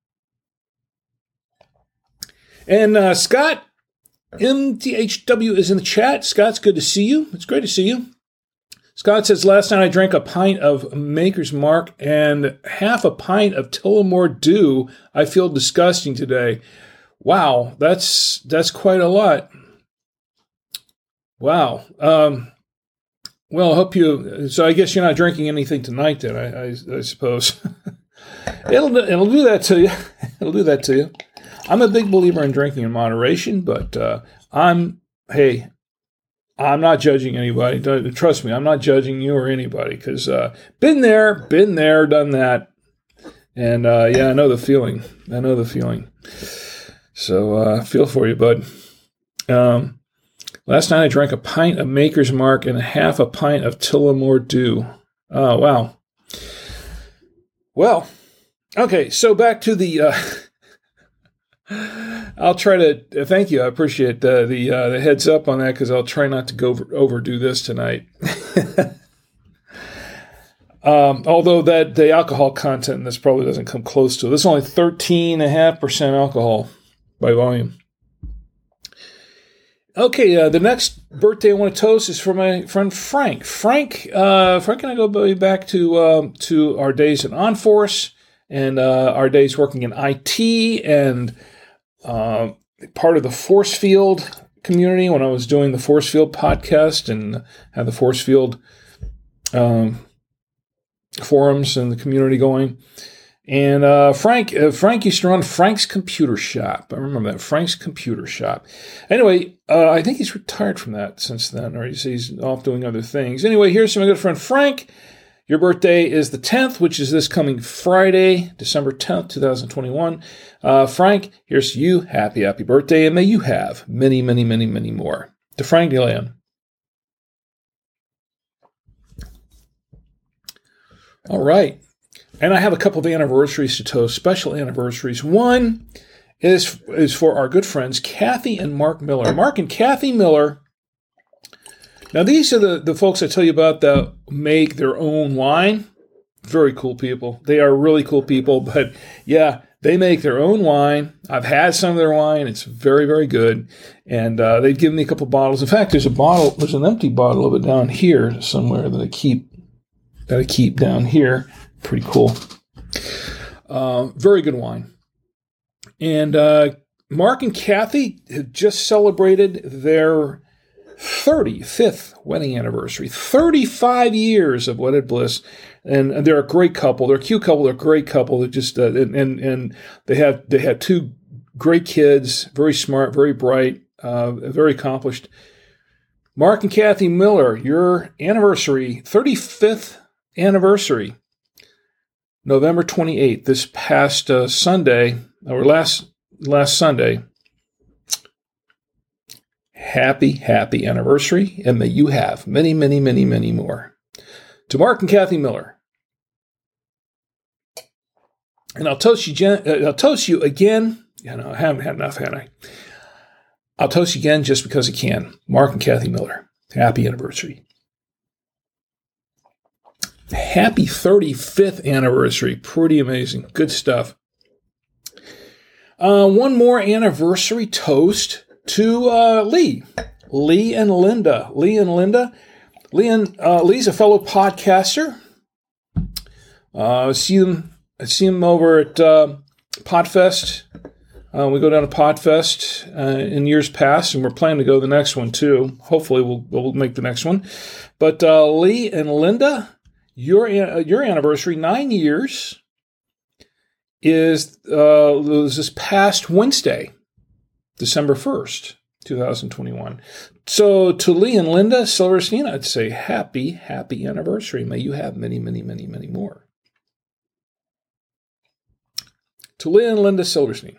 And uh, Scott, M T H W is in the chat. Scott, it's good to see you. It's great to see you. Scott says, last night I drank a pint of Maker's Mark and half a pint of Tullamore Dew. I feel disgusting today. Wow, that's that's quite a lot. Wow. Um, well, I hope you. So I guess you're not drinking anything tonight, then. I, I, I suppose it'll it'll do that to you. It'll do that to you. I'm a big believer in drinking in moderation, but uh, I'm hey, I'm not judging anybody. Trust me, I'm not judging you or anybody because uh, been there, been there, done that, and uh, yeah, I know the feeling. I know the feeling. So uh, feel for you, bud. Um. Last night I drank a pint of Maker's Mark and half a pint of Tullamore Dew. Oh, wow. Well, okay, so back to the... Uh, I'll try to... Thank you, I appreciate the the, uh, the heads up on that because I'll try not to go over, overdo this tonight. um, although that the alcohol content in this probably doesn't come close to it. This is only thirteen point five percent alcohol by volume. Okay, uh, the next birthday I want to toast is for my friend Frank. Frank, uh, Frank and I go back to uh, to our days in OnForce and uh, our days working in I T and uh, part of the Force Field community when I was doing the Force Field podcast and had the Force Field um, forums and the community going. And uh, Frank uh, Frank used to run Frank's Computer Shop. I remember that, Frank's Computer Shop. Anyway, uh, I think he's retired from that since then, or he's, he's off doing other things. Anyway, here's to my good friend Frank. Your birthday is the tenth, which is this coming Friday, December tenth, twenty twenty-one. Uh, Frank, here's to you. Happy, happy birthday, and may you have many, many, many, many more. To Frank DeLeon. All right. And I have a couple of anniversaries to toast, special anniversaries. One is, is for our good friends, Kathy and Mark Miller. Mark and Kathy Miller. Now, these are the, the folks I tell you about that make their own wine. Very cool people. They are really cool people. But, yeah, they make their own wine. I've had some of their wine. It's very, very good. And uh, they've given me a couple bottles. In fact, there's a bottle, there's an empty bottle of it down here somewhere that I keep, that I keep down here. Pretty cool. Uh, very good wine. And uh, Mark and Kathy have just celebrated their thirty-fifth wedding anniversary. thirty-five years of wedded bliss. And, and they're a great couple. They're a cute couple. They're a great couple. They're just uh, and, and and they have they have two great kids. Very smart, very bright, uh, very accomplished. Mark and Kathy Miller, your anniversary, thirty-fifth anniversary. November twenty-eighth, this past uh, Sunday, or last last Sunday. Happy, happy anniversary, and may you have many, many, many, many more. To Mark and Kathy Miller. And I'll toast you, Jen, uh, I'll toast you again. You know, I haven't had enough, had I? I'll toast you again just because I can. Mark and Kathy Miller. Happy anniversary. Happy thirty-fifth anniversary. Pretty amazing. Good stuff. Uh, one more anniversary toast to uh, Lee. Lee and Linda. Lee and Linda. Lee and, uh, Lee's a fellow podcaster. Uh, I see them, I see him over at uh, Podfest. Uh, we go down to Podfest uh, in years past, and we're planning to go to the next one too. Hopefully we'll, we'll make the next one. But uh, Lee and Linda, Your your anniversary, nine years, is uh, was this past Wednesday, December first, twenty twenty-one. So to Lee and Linda Silverstein, I'd say happy, happy anniversary. May you have many, many, many, many more. To Lee and Linda Silverstein.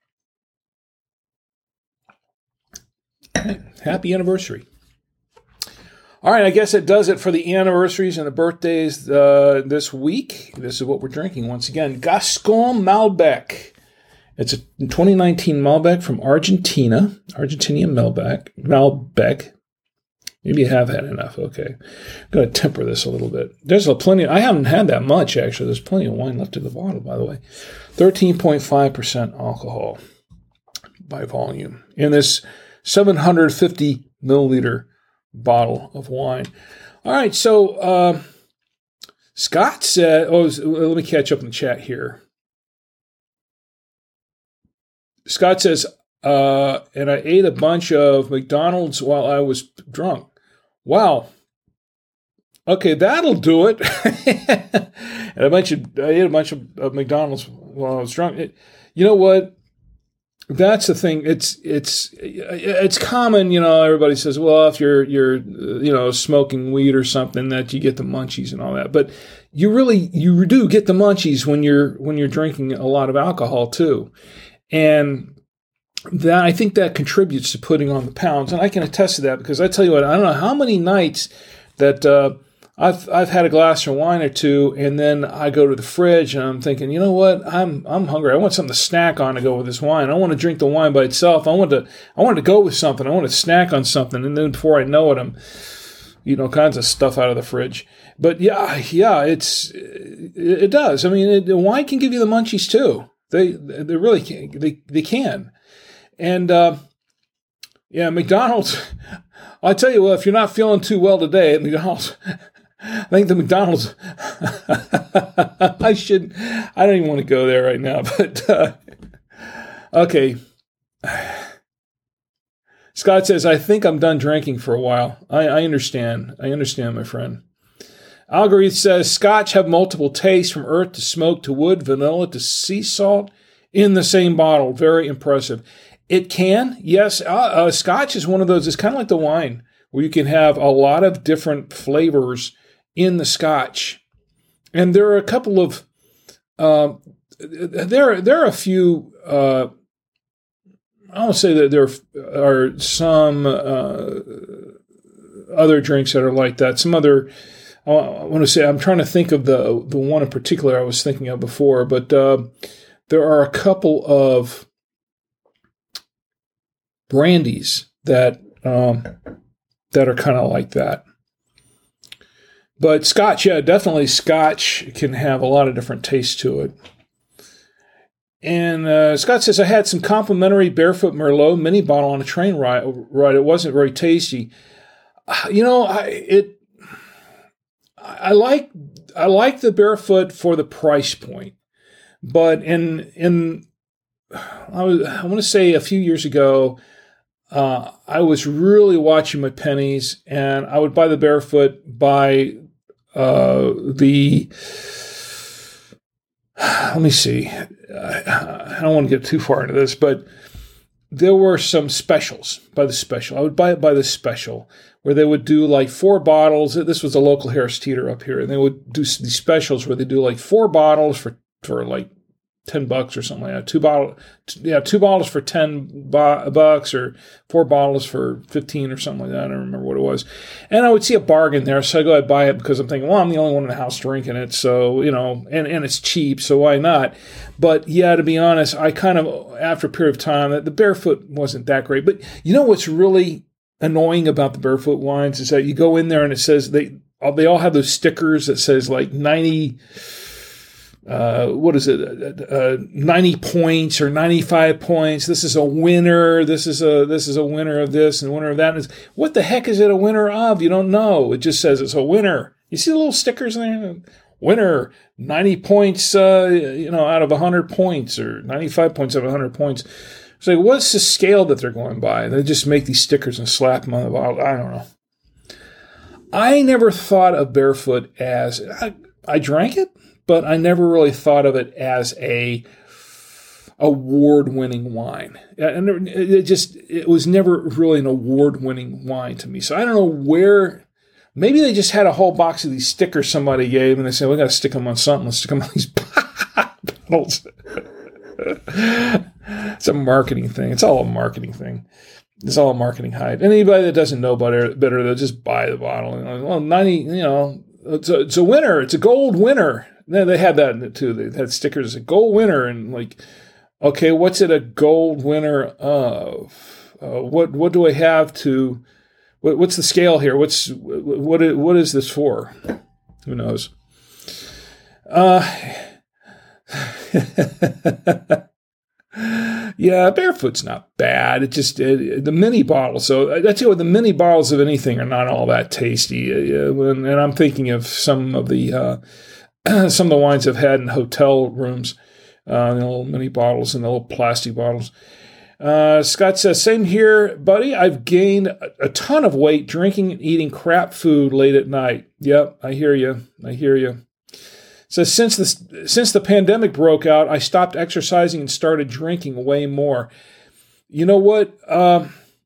Happy anniversary. All right, I guess it does it for the anniversaries and the birthdays uh, this week. This is what we're drinking once again. Gascon Malbec. It's a twenty nineteen Malbec from Argentina. Argentinian Malbec. Malbec. Maybe you have had enough. Okay. I'm going to temper this a little bit. There's a plenty. I haven't had that much, actually. There's plenty of wine left in the bottle, by the way. thirteen point five percent alcohol by volume in this seven hundred fifty milliliter bottle of wine. All right, so uh, Scott said, oh, let me catch up in the chat here. Scott says, uh, and I ate a bunch of McDonald's while I was drunk. Wow. Okay, that'll do it. and a bunch of, I ate a bunch of, of McDonald's while I was drunk. It, you know what? That's the thing. It's it's it's common, you know. Everybody says, "Well, if you're you're you know smoking weed or something, that you get the munchies and all that." But you really you do get the munchies when you're when you're drinking a lot of alcohol too, and that I think that contributes to putting on the pounds. And I can attest to that because I tell you what, I don't know how many nights that uh, I've I've had a glass of wine or two, and then I go to the fridge and I'm thinking, you know what, I'm I'm hungry. I want something to snack on to go with this wine. I don't want to drink the wine by itself. I want to I want to go with something. I want to snack on something, and then before I know it, I'm eating all kinds of stuff out of the fridge. But yeah, yeah, it's it, it does. I mean, it, the wine can give you the munchies too. They they really can. They they can, and uh, yeah, McDonald's. I tell you what, if you're not feeling too well today at McDonald's. I think the McDonald's, I should, I don't even want to go there right now, but, uh, okay. Scott says, I think I'm done drinking for a while. I, I understand. I understand, my friend. Algorithm says Scotch have multiple tastes from earth to smoke to wood, vanilla to sea salt in the same bottle. Very impressive. It can, yes. Uh, uh, Scotch is one of those. It's kind of like the wine where you can have a lot of different flavors in the Scotch. And there are a couple of, uh, there, there are a few, uh, I won't say that there are some uh, other drinks that are like that. Some other, I want to say, I'm trying to think of the the one in particular I was thinking of before, but uh, there are a couple of brandies that um, that are kind of like that. But Scotch, yeah, definitely Scotch can have a lot of different tastes to it. And uh, Scott says, I had some complimentary Barefoot Merlot mini bottle on a train ride. Right, it wasn't very tasty. Uh, you know, I it I like I like the Barefoot for the price point, but in in I, was, I want to say a few years ago, uh, I was really watching my pennies, and I would buy the Barefoot by uh, the. Let me see. I don't want to get too far into this, but there were some specials by the special. I would buy it by the special where they would do like four bottles. This was a local Harris Teeter up here, and they would do these specials where they do like four bottles for, for like ten bucks or something like that. Two bottle, yeah, two bottles for ten bucks or four bottles for fifteen or something like that. I don't remember what it was. And I would see a bargain there, so I go, I'd buy it because I'm thinking, well, I'm the only one in the house drinking it, so, you know, and, and it's cheap, so why not? But yeah, to be honest, I kind of, after a period of time, the Barefoot wasn't that great. But you know what's really annoying about the Barefoot wines is that you go in there and it says they they all have those stickers that says like ninety. Uh, what is it? Uh, ninety points or ninety-five points. This is a winner. This is a this is a winner of this and winner of that. And it's, what the heck is it a winner of? You don't know. It just says it's a winner. You see the little stickers there? Winner, ninety points. Uh, you know, out of a hundred points, or ninety-five points out of a hundred points. It's like, what's the scale that they're going by? They just make these stickers and slap them on the bottle. I don't know. I never thought of Barefoot as I, I drank it. But I never really thought of it as a award-winning wine. And it just it was never really an award-winning wine to me. So I don't know where. Maybe they just had a whole box of these stickers somebody gave, and they said, "We got to stick them on something. Let's stick them on these bottles." It's a marketing thing. It's all a marketing thing. It's all a marketing hype. Anybody that doesn't know better, better, they'll just buy the bottle. And, well, ninety, you know, it's a, it's a winner. It's a gold winner. Then they had that in it too. They had stickers that say gold winner, and like, okay, what's it a gold winner of? Uh, what what do I have to? What, what's the scale here? What's what what is this for? Who knows? Uh, yeah, Barefoot's not bad. It just it, the mini bottles. So I tell you what, the mini bottles of anything are not all that tasty. Uh, when, and I'm thinking of some of the. Uh, Some of the wines I've had in hotel rooms, uh, the little mini bottles and the little plastic bottles. Uh, Scott says, same here, buddy. I've gained a, a ton of weight drinking and eating crap food late at night. Yep, I hear you. I hear you. Says, since the, since the pandemic broke out, I stopped exercising and started drinking way more. You know what? Uh,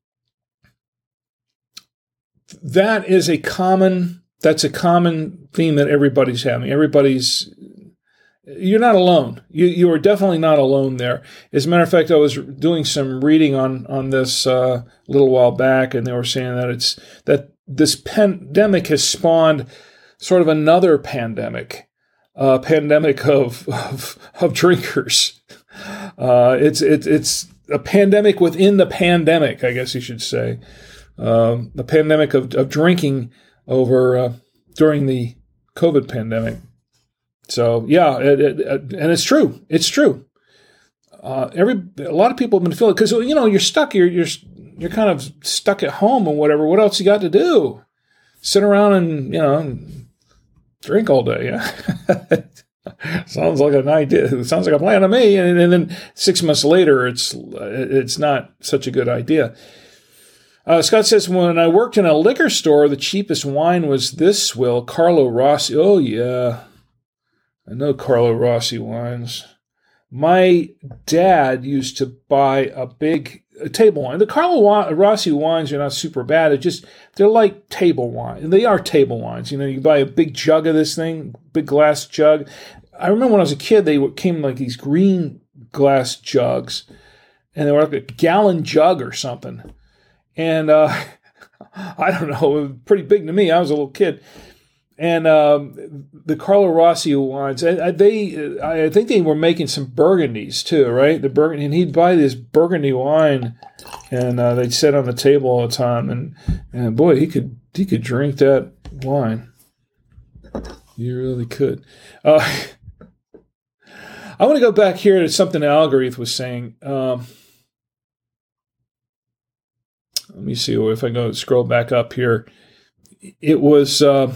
that is a common... That's a common theme that everybody's having. Everybody's, you're not alone. You you are definitely not alone there. As a matter of fact, I was doing some reading on on this uh, a little while back, and they were saying that it's that this pandemic has spawned sort of another pandemic, a uh, pandemic of of, of drinkers. Uh, it's it's it's a pandemic within the pandemic, I guess you should say. Um, the pandemic of of drinking. Over uh, during the COVID pandemic. So yeah, it, it, it, and it's true. It's true. Uh, every a lot of people have been feeling, because you know you're stuck. You're you're you're kind of stuck at home and whatever. What else you got to do? Sit around and you know and drink all day. Yeah, sounds like an idea. It sounds like a plan to me. And, and then six months later, it's it's not such a good idea. Uh, Scott says, when I worked in a liquor store, the cheapest wine was this swill, Carlo Rossi. Oh, yeah. I know Carlo Rossi wines. My dad used to buy a big a table wine. The Carlo Rossi wines are not super bad. It just, they're like table wine. They are table wines. You know, you buy a big jug of this thing, big glass jug. I remember when I was a kid, they came like these green glass jugs, and they were like a gallon jug or something. And uh, I don't know, it was pretty big to me. I was a little kid. And um, the Carlo Rossi wines, I, I, they, I think they were making some Burgundies too, right? The Burgundy, and he'd buy this Burgundy wine, and uh, they'd sit on the table all the time. And, and boy, he could he could drink that wine. He really could. Uh, I want to go back here to something Algareth was saying. Um, let me see if I go scroll back up here. It was. Uh,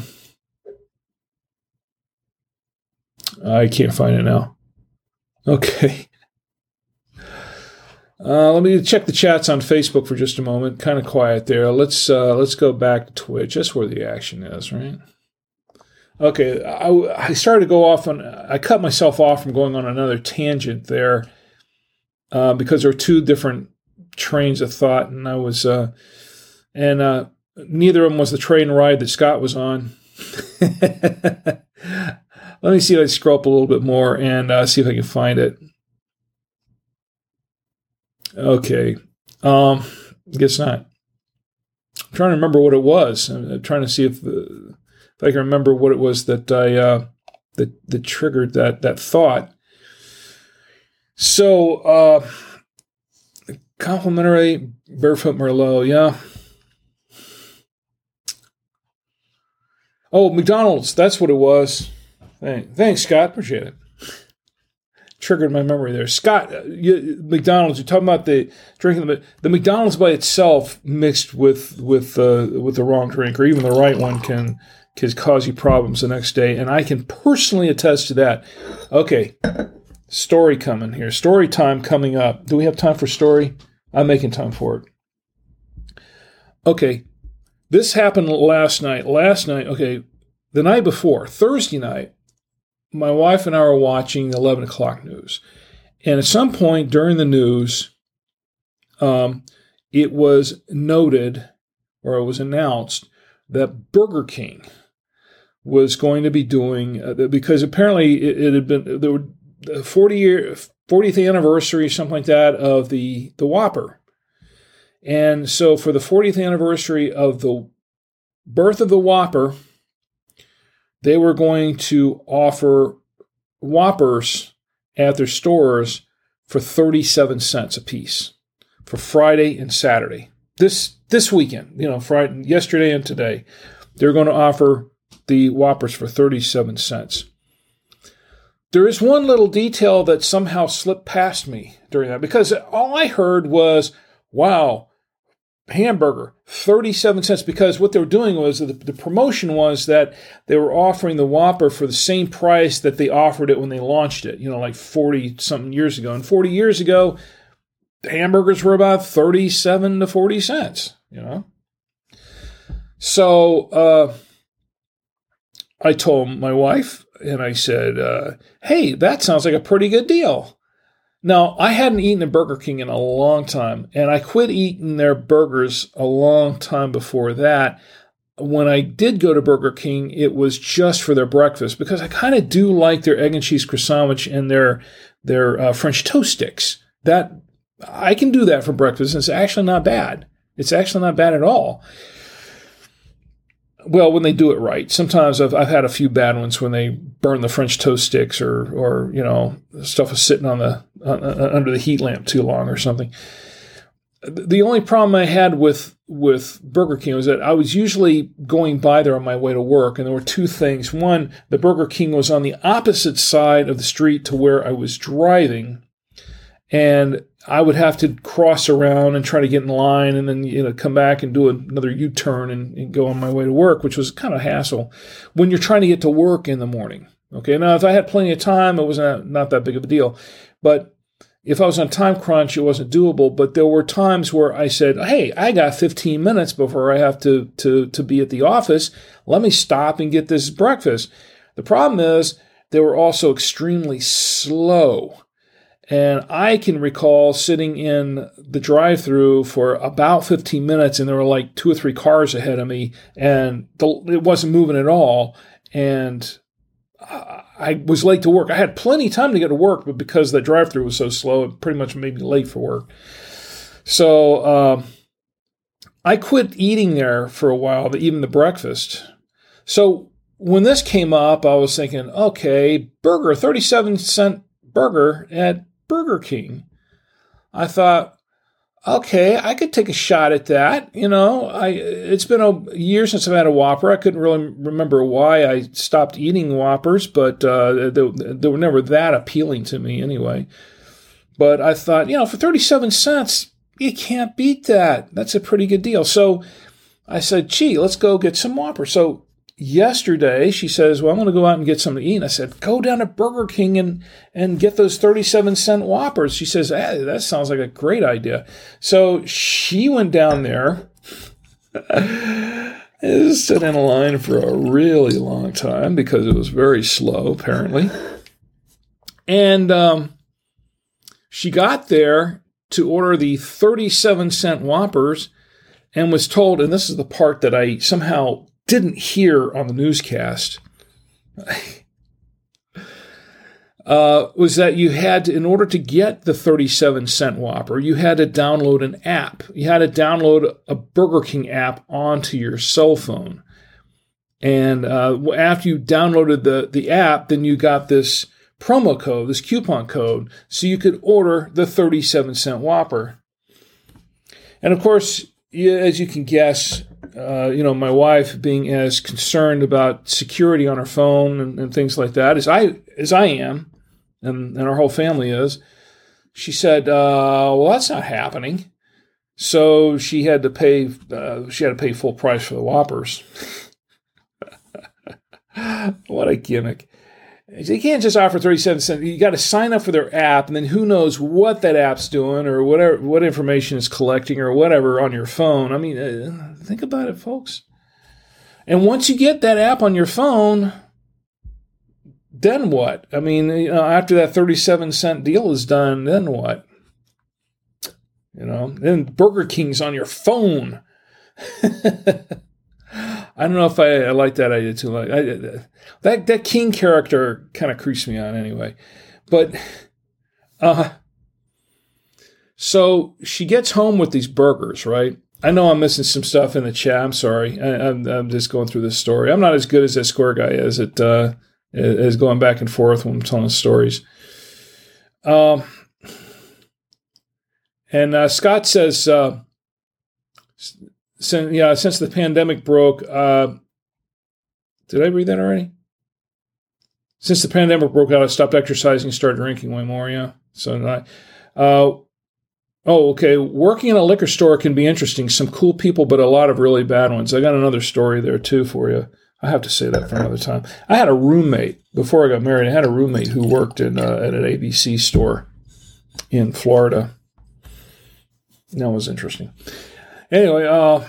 I can't find it now. Okay. Uh, let me check the chats on Facebook for just a moment. Kind of quiet there. Let's uh, let's go back to Twitch. That's where the action is, right? Okay. I, I started to go off on. I cut myself off from going on another tangent there uh, because there were two different trains of thought, and I was uh, and uh, neither of them was the train ride that Scott was on. Let me see if I scroll up a little bit more and uh, see if I can find it. Okay. Um, guess not. I'm trying to remember what it was. I'm trying to see if, uh, if I can remember what it was that I uh, that that triggered that that thought. So, uh, complimentary Barefoot Merlot, yeah. Oh, McDonald's. That's what it was. Thanks, Scott. Appreciate it. Triggered my memory there. Scott, you, McDonald's, you're talking about the drinking the, the McDonald's by itself mixed with with uh, with the wrong drink or even the right one can can cause you problems the next day, and I can personally attest to that. Okay, story coming here. Story time coming up. Do we have time for story? I'm making time for it. Okay, this happened last night. Last night, okay, the night before, Thursday night, my wife and I were watching the eleven o'clock news. And at some point during the news, um, it was noted or it was announced that Burger King was going to be doing, uh, because apparently it, it had been, there were forty year, fortieth anniversary, something like that, of the, the Whopper. And so for the fortieth anniversary of the birth of the Whopper, they were going to offer Whoppers at their stores for thirty-seven cents a piece for Friday and Saturday. This this weekend, you know, Friday, yesterday and today, they're going to offer the Whoppers for thirty-seven cents. There is one little detail that somehow slipped past me during that, because all I heard was, wow, hamburger, thirty-seven cents, because what they were doing was, the, the promotion was that they were offering the Whopper for the same price that they offered it when they launched it, you know, like forty-something years ago. And forty years ago, hamburgers were about thirty-seven to forty cents, you know. So uh, I told my wife, and I said, uh, hey, that sounds like a pretty good deal. Now, I hadn't eaten at Burger King in a long time, and I quit eating their burgers a long time before that. When I did go to Burger King, it was just for their breakfast, because I kind of do like their egg and cheese croissant sandwich and their their uh, French toast sticks. That I can do that for breakfast, and it's actually not bad. It's actually not bad at all. Well, when they do it right. Sometimes I've I've had a few bad ones when they burn the French toast sticks, or or you know, stuff is sitting on the uh, under the heat lamp too long or something. The only problem I had with with Burger King was that I was usually going by there on my way to work, and there were two things. One, the Burger King was on the opposite side of the street to where I was driving, and I would have to cross around and try to get in line, and then, you know, come back and do another U-turn and, and go on my way to work, which was kind of a hassle when you're trying to get to work in the morning. Okay, now if I had plenty of time, it was not, not that big of a deal. But if I was on time crunch, it wasn't doable. But there were times where I said, hey, I got fifteen minutes before I have to, to, to be at the office. Let me stop and get this breakfast. The problem is they were also extremely slow. And I can recall sitting in the drive-thru for about fifteen minutes, and there were like two or three cars ahead of me, and it wasn't moving at all. And I was late to work. I had plenty of time to get to work, but because the drive-thru was so slow, it pretty much made me late for work. So uh, I quit eating there for a while, even the breakfast. So when this came up, I was thinking, okay, burger, thirty-seven cent burger at Burger King. I thought, okay, I could take a shot at that. You know, I it's been a year since I've had a Whopper. I couldn't really remember why I stopped eating Whoppers, but uh, they, they were never that appealing to me anyway. But I thought, you know, for thirty-seven cents, you can't beat that. That's a pretty good deal. So I said, gee, let's go get some Whopper. So yesterday, she says, well, I'm going to go out and get something to eat. And I said, go down to Burger King and, and get those thirty-seven cent Whoppers. She says, hey, that sounds like a great idea. So she went down there, stood in a line for a really long time because it was very slow, apparently. And um, she got there to order the thirty-seven cent Whoppers and was told, and this is the part that I somehow didn't hear on the newscast, uh, was that you had to, in order to get the thirty-seven cent Whopper, you had to download an app. You had to download a Burger King app onto your cell phone. And uh, after you downloaded the, the app, then you got this promo code, this coupon code, so you could order the thirty-seven cent Whopper. And of course, as you can guess, Uh, you know, my wife being as concerned about security on her phone and, and things like that as I as I am, and, and our whole family is, she said, uh, "Well, that's not happening." So she had to pay. Uh, she had to pay full price for the Whoppers. What a gimmick! You can't just offer thirty-seven cents. You got to sign up for their app, and then who knows what that app's doing or whatever, what information is collecting or whatever on your phone. I mean, uh, think about it, folks. And once you get that app on your phone, then what? I mean, you know, after that thirty-seven cent deal is done, then what? You know, then Burger King's on your phone. I don't know if I, I like that idea too much. I, that that King character kind of creeps me out anyway. But uh, so she gets home with these burgers, right? I know I'm missing some stuff in the chat. I'm sorry. I, I'm, I'm just going through this story. I'm not as good as that square guy is at uh, is going back and forth when I'm telling stories. Um, and uh, Scott says. Uh, Since, yeah, since the pandemic broke, uh, did I read that already? Since the pandemic broke out, I stopped exercising, started drinking way more, yeah. So, uh, uh, oh, okay. Working in a liquor store can be interesting. Some cool people, but a lot of really bad ones. I got another story there, too, for you. I have to say that for another time. I had a roommate, before I got married, I had a roommate who worked in uh, at an A B C store in Florida. That was interesting. Anyway, uh,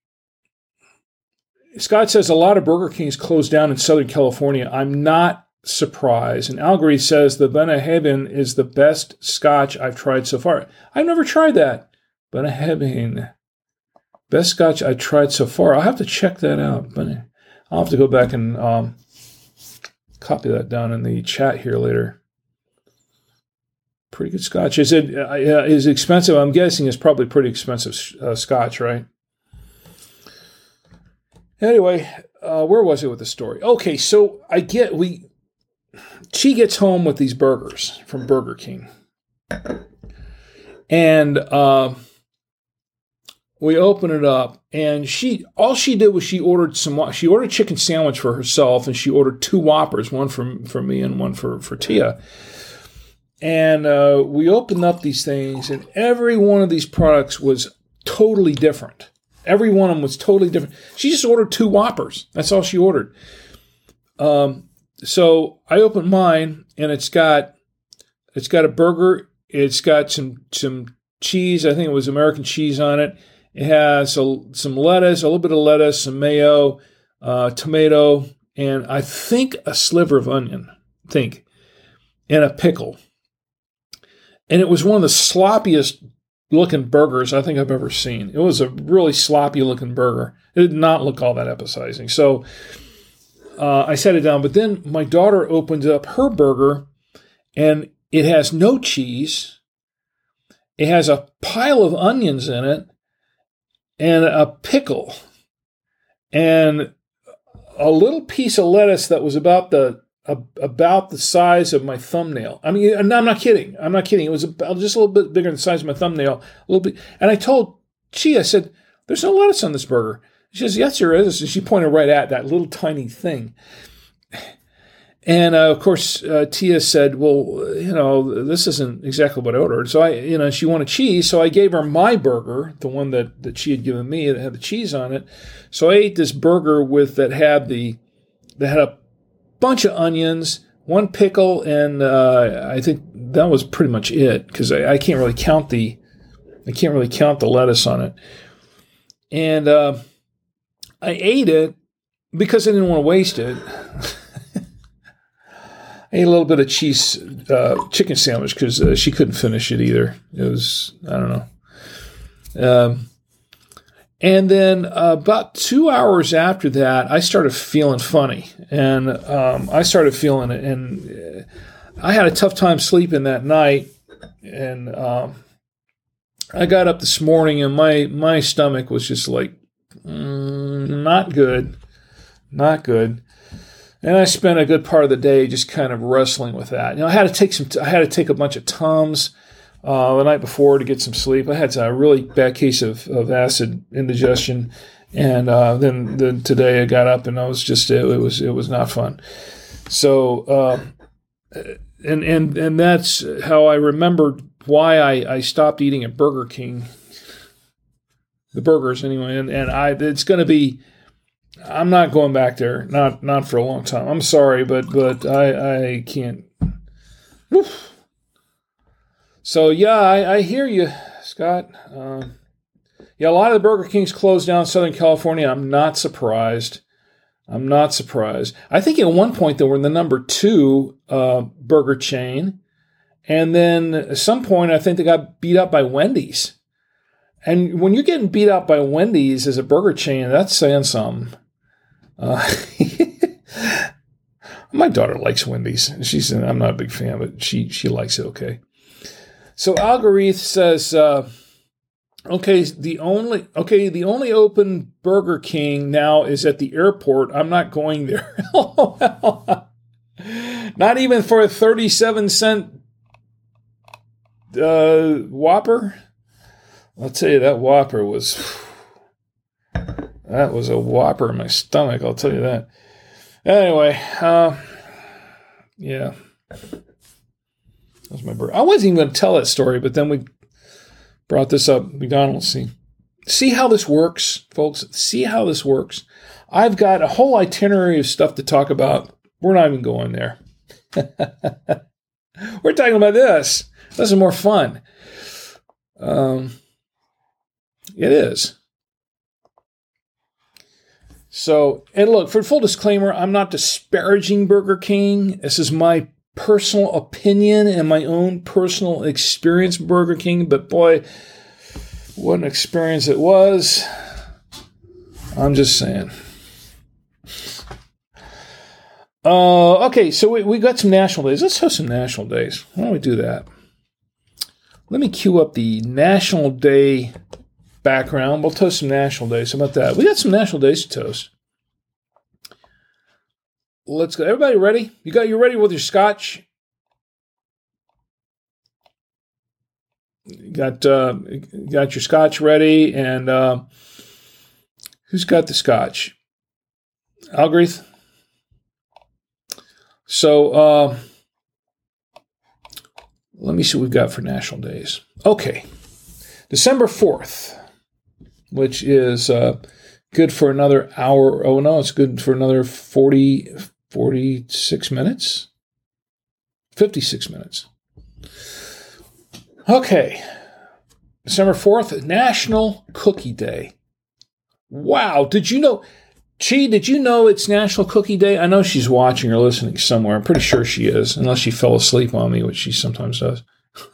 Scott says a lot of Burger Kings closed down in Southern California. I'm not surprised. And Algary says the Benaheben is the best scotch I've tried so far. I've never tried that. Benaheben. Best scotch I tried so far. I'll have to check that out. I'll have to go back and um, copy that down in the chat here later. Pretty good scotch. Is it uh, is it expensive? I'm guessing it's probably pretty expensive uh, scotch, right? Anyway, uh, where was it with the story? Okay, so I get we. She gets home with these burgers from Burger King, and uh, we open it up, and she all she did was she ordered some. She ordered a chicken sandwich for herself, and she ordered two Whoppers, one for for me and one for for Tia. And uh, we opened up these things, and every one of these products was totally different. Every one of them was totally different. She just ordered two Whoppers. That's all she ordered. Um, so I opened mine, and it's got it's got a burger It's got some some cheese. I think it was American cheese on it. It has a, some lettuce, a little bit of lettuce, some mayo, uh, tomato, and I think a sliver of onion, I think, and a pickle. And it was one of the sloppiest looking burgers I think I've ever seen. It was a really sloppy looking burger. It did not look all that appetizing. So uh, I set it down. But then my daughter opened up her burger, and it has no cheese. It has a pile of onions in it and a pickle and a little piece of lettuce that was about the uh, about the size of my thumbnail. I mean, I'm not kidding. I'm not kidding. It was about just a little bit bigger than the size of my thumbnail. A little bit. And I told she, I said, "There's no lettuce on this burger." She says, "Yes, there is." And she pointed right at that little tiny thing. And uh, of course, uh, Tia said, "Well, you know, this isn't exactly what I ordered." So I, you know, she wanted cheese, so I gave her my burger, the one that, that she had given me that had the cheese on it. So I ate this burger with that had the that had a bunch of onions, one pickle, and uh, I think that was pretty much it because I, I can't really count the I can't really count the lettuce on it. And uh, I ate it because I didn't want to waste it. I ate a little bit of cheese uh, chicken sandwich because uh, she couldn't finish it either. It was, I don't know. Um, and then uh, about two hours after that, I started feeling funny. And um, I started feeling it. And uh, I had a tough time sleeping that night. And um, I got up this morning and my, my stomach was just like, mm, not good. Not good. And I spent a good part of the day just kind of wrestling with that. You know, I had to take some. I had to take a bunch of Tums uh, the night before to get some sleep. I had a really bad case of, of acid indigestion, and uh, then, then today I got up and I was just it, it was it was not fun. So, uh, and and and that's how I remembered why I, I stopped eating at Burger King, the burgers anyway. And and I it's going to be. I'm not going back there, not not for a long time. I'm sorry, but but I I can't. Oof. So yeah, I, I hear you, Scott. Um, yeah, a lot of the Burger Kings closed down in Southern California. I'm not surprised. I'm not surprised. I think at one point they were in the number two uh, burger chain, and then at some point I think they got beat up by Wendy's. And when you're getting beat up by Wendy's as a burger chain, that's saying something. Uh, my daughter likes Wendy's. She's I'm not a big fan, but she she likes it okay. So Algarith says, uh, okay, the only okay the only open Burger King now is at the airport. I'm not going there. Not even for a thirty-seven cent uh, Whopper. I'll tell you, that Whopper was, that was a Whopper in my stomach, I'll tell you that. Anyway, uh, yeah. That was my bird. I wasn't even going to tell that story, but then we brought this up. McDonald's, see. See how this works, folks? See how this works? I've got a whole itinerary of stuff to talk about. We're not even going there. We're talking about this. This is more fun. Um... It is. So, and look, for full disclaimer, I'm not disparaging Burger King. This is my personal opinion and my own personal experience with Burger King. But boy, what an experience it was. I'm just saying. Uh, okay, so we, we got some national days. Let's have some national days. Why don't we do that? Let me cue up the National Day background. We'll toast some national days. How about that? We got some national days to toast. Let's go. Everybody ready? You got you ready with your scotch? You got uh, got your scotch ready, and uh, who's got the scotch? Algarith. So uh, let me see what we've got for national days. Okay, December fourth. Which is uh, good for another hour. Oh, no, it's good for another forty, forty-six minutes. fifty-six minutes. Okay. December fourth, National Cookie Day. Wow. Did you know, Chi, did you know it's National Cookie Day? I know she's watching or listening somewhere. I'm pretty sure she is, unless she fell asleep on me, which she sometimes does.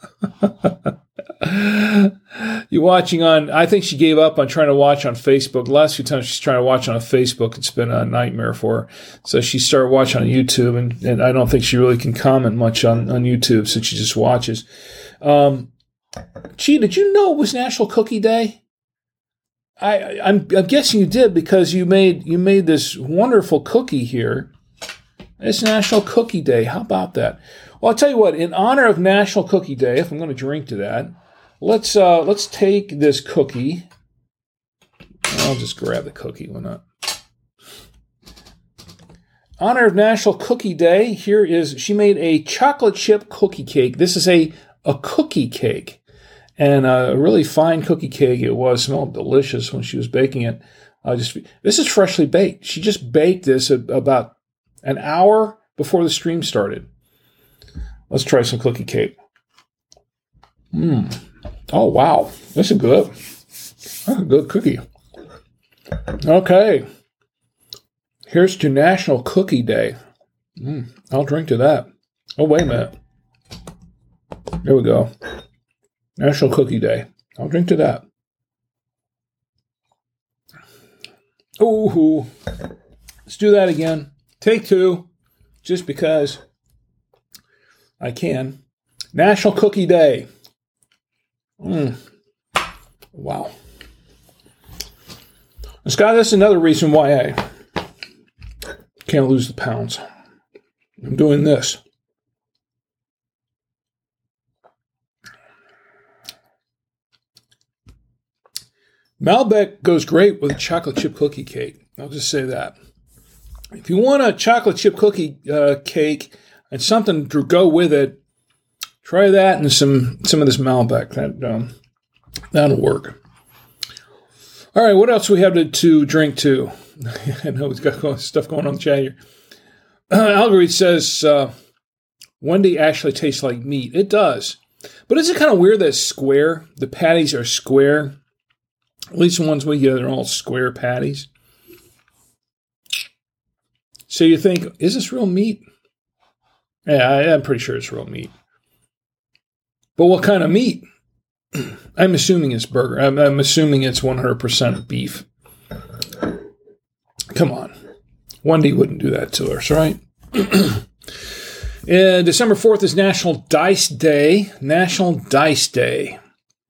You're watching on, I think she gave up on trying to watch on Facebook. The last few times she's trying to watch on Facebook, it's been a nightmare for her. So she started watching on YouTube, and, and I don't think she really can comment much on, on YouTube since she just watches. Um, Chi, did you know it was National Cookie Day? I, I'm, I'm guessing you did because you made you made this wonderful cookie here. It's National Cookie Day. How about that? Well, I'll tell you what. In honor of National Cookie Day, if I'm going to drink to that, let's uh, let's take this cookie. I'll just grab the cookie. Why not? Honor of National Cookie Day. Here is she made a chocolate chip cookie cake. This is a a cookie cake. And a really fine cookie cake it was. Smelled delicious when she was baking it. Uh, just This is freshly baked. She just baked this about an hour before the stream started. Let's try some cookie cake. Mmm. Oh, wow. This is good. That's a good cookie. Okay. Here's to National Cookie Day. Mm, I'll drink to that. Oh, wait a minute. There we go. National Cookie Day. I'll drink to that. Ooh, let's do that again. Take two, just because I can. National Cookie Day. Mm. Wow. Scott, that's another reason why I can't lose the pounds. I'm doing this. Malbec goes great with a chocolate chip cookie cake. I'll just say that. If you want a chocolate chip cookie uh, cake and something to go with it, try that and some some of this Malbec. That um, that'll work. All right, what else do we have to, to drink to? I know we've got stuff going on in the chat here. Uh, Algorithm says uh, Wendy actually tastes like meat. It does, but is it kind of weird that it's square? The patties are square. At least the ones we get are all square patties. So you think, is this real meat? Yeah, I, I'm pretty sure it's real meat. But what kind of meat? I'm assuming it's burger. I'm, I'm assuming it's one hundred percent beef. Come on. Wendy wouldn't do that to us, right? And December fourth is National Dice Day. National Dice Day.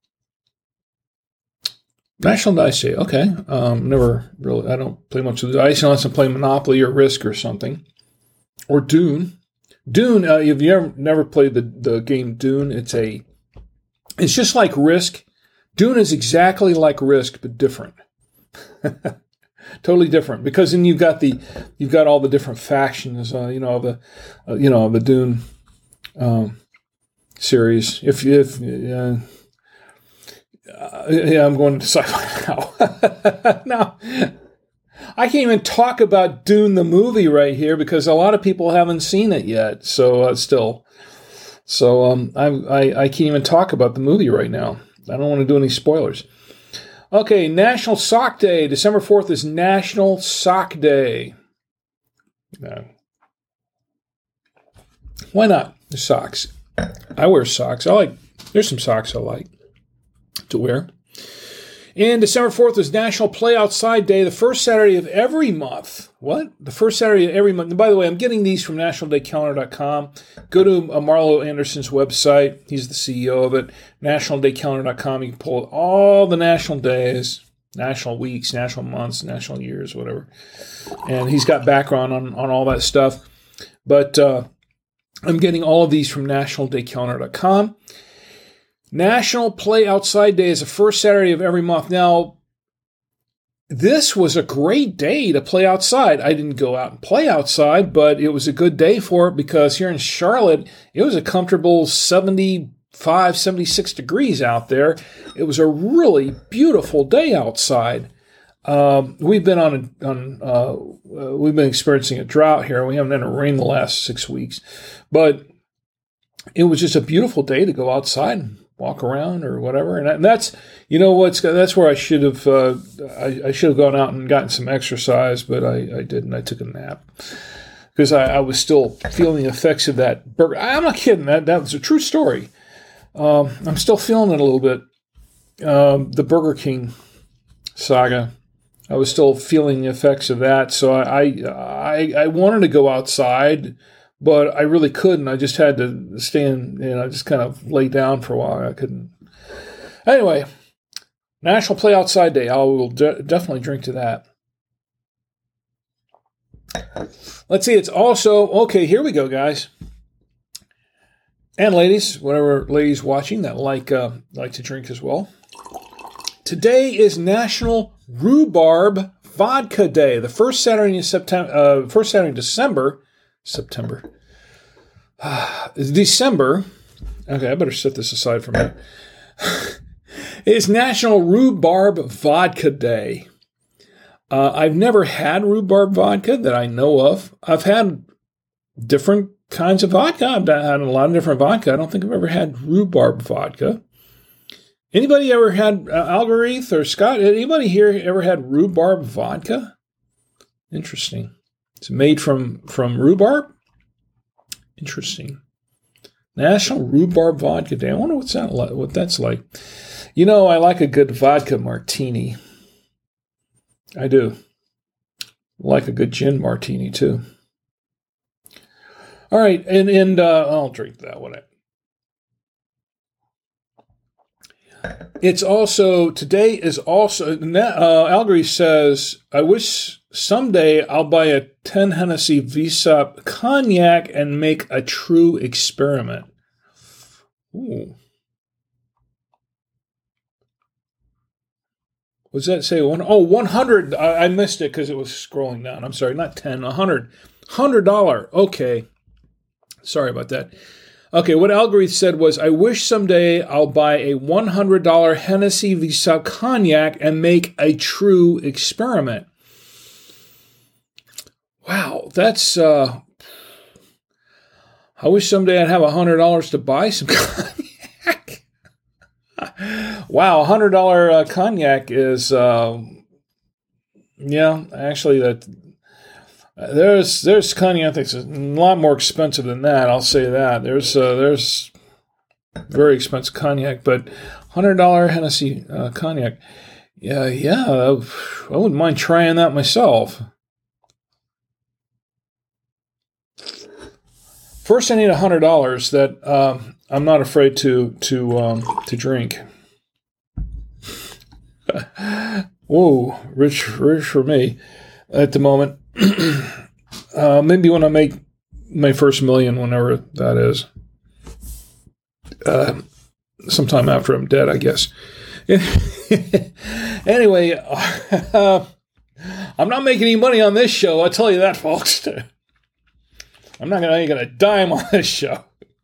National Dice Day, okay. Um, never really, I don't play much of the dice unless I play Monopoly or Risk or something. Or Dune. Dune, uh, if you ever never played the, the game Dune, it's a, it's just like Risk. Dune is exactly like Risk, but different. Totally different. Because then you've got the, you've got all the different factions, uh, you know, the, uh, you know, the Dune um, series. If, if, uh, Uh, yeah, I'm going to sci-fi now. Now, I can't even talk about Dune the movie right here because a lot of people haven't seen it yet. So uh, still, so um, I, I I can't even talk about the movie right now. I don't want to do any spoilers. Okay, National Sock Day. December fourth is National Sock Day. No. Why not? The socks. I wear socks. I like. There's some socks I like to wear. And December fourth is National Play Outside Day, the first Saturday of every month. What? The first Saturday of every month. And by the way, I'm getting these from national day calendar dot com. Go to uh, Marlo Anderson's website. He's the C E O of it. national day calendar dot com. You can pull all the national days, national weeks, national months, national years, whatever. And he's got background on, on all that stuff. But uh, I'm getting all of these from national day calendar dot com. National Play Outside Day is the first Saturday of every month. Now, this was a great day to play outside. I didn't go out and play outside, but it was a good day for it because here in Charlotte, it was a comfortable seventy-five, seventy-six degrees out there. It was a really beautiful day outside. Um, we've been on a, on uh, uh, we've been experiencing a drought here. We haven't had a rain the last six weeks, but it was just a beautiful day to go outside and walk around or whatever. And that's, you know, what's that's where I should have uh, I, I should have gone out and gotten some exercise, but I, I didn't. I took a nap because I, I was still feeling the effects of that burger. I'm not kidding. That that was a true story. Um, I'm still feeling it a little bit. Um, the Burger King saga. I was still feeling the effects of that, so I I I wanted to go outside, but I really couldn't. I just had to stand, you know, just kind of lay down for a while. I couldn't. Anyway, National Play Outside Day. I will de- definitely drink to that. Let's see. It's also okay. Here we go, guys, and ladies, whatever ladies watching that like uh, like to drink as well. Today is National Rhubarb Vodka Day. The first Saturday in September, uh, first Saturday in December, September, December. Okay, I better set this aside for a minute. It's National Rhubarb Vodka Day. Uh, I've never had rhubarb vodka that I know of. I've had different kinds of vodka. I've had a lot of different vodka. I don't think I've ever had rhubarb vodka. Anybody ever had uh, Algoreeth or Scott? Anybody here ever had rhubarb vodka? Interesting. It's made from, from rhubarb? Interesting. National Rhubarb Vodka Day. I wonder what's that like, what that's like. You know, I like a good vodka martini. I do. I like a good gin martini, too. All right, and, and uh, I'll drink that one. It's also, today is also, uh, Algoreeth says, I wish someday I'll buy a ten Hennessy V S O P cognac and make a true experiment. Ooh. What does that say? One, oh, one hundred. I, I missed it because it was scrolling down. I'm sorry, not ten, one hundred. one hundred dollars. Okay. Sorry about that. Okay, what Algoreeth said was, I wish someday I'll buy a one hundred dollars Hennessy V S O P cognac and make a true experiment. Wow, that's, uh, I wish someday I'd have one hundred dollars to buy some cognac. Wow, one hundred dollars uh, cognac is, uh, yeah, actually that... There's there's cognac that's a lot more expensive than that. I'll say that. There's uh, there's very expensive cognac, but one hundred dollars Hennessy uh, cognac. Yeah, yeah, I wouldn't mind trying that myself. First, I need one hundred dollars that um, I'm not afraid to to um, to drink. Whoa, rich rich for me at the moment. uh, maybe when I make my first million, whenever that is. Uh, sometime after I'm dead, I guess. Anyway, uh, I'm not making any money on this show. I'll tell you that, folks. I'm not going to get a dime on this show.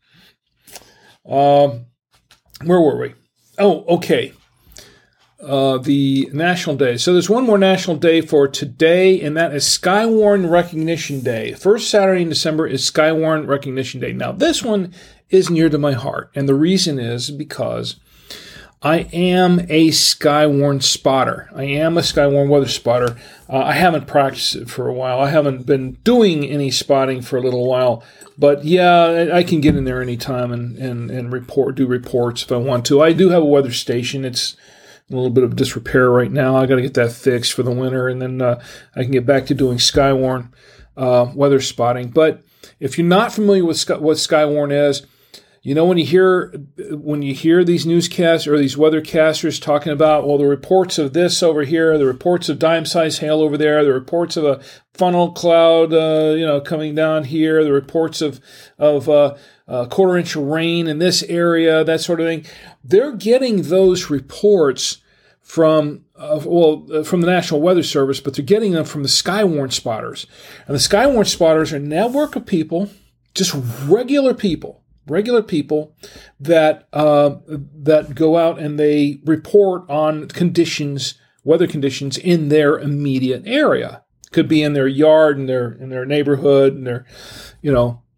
Um, where were we? Oh, okay. Uh, the National Day. So there's one more National Day for today, and that is Skywarn Recognition Day. First Saturday in December is Skywarn Recognition Day. Now, this one is near to my heart, and the reason is because I am a Skywarn spotter. I am a Skywarn weather spotter. Uh, I haven't practiced it for a while. I haven't been doing any spotting for a little while, but yeah, I can get in there anytime and, and, and report, do reports if I want to. I do have a weather station. It's a little bit of disrepair right now. I got to get that fixed for the winter, and then uh, I can get back to doing Skywarn uh, weather spotting. But if you're not familiar with Sky, what Skywarn is, you know when you hear when you hear these newscasts or these weathercasters talking about, well, the reports of this over here, the reports of dime-sized hail over there, the reports of a funnel cloud, uh, you know, coming down here, the reports of of uh, a quarter inch of rain in this area, that sort of thing. They're getting those reports from, uh, well, uh, from the National Weather Service, but they're getting them from the Skywarn spotters. And the Skywarn spotters are a network of people, just regular people, regular people that uh, that go out and they report on conditions, weather conditions in their immediate area. Could be in their yard, in their in their neighborhood, in their, you know,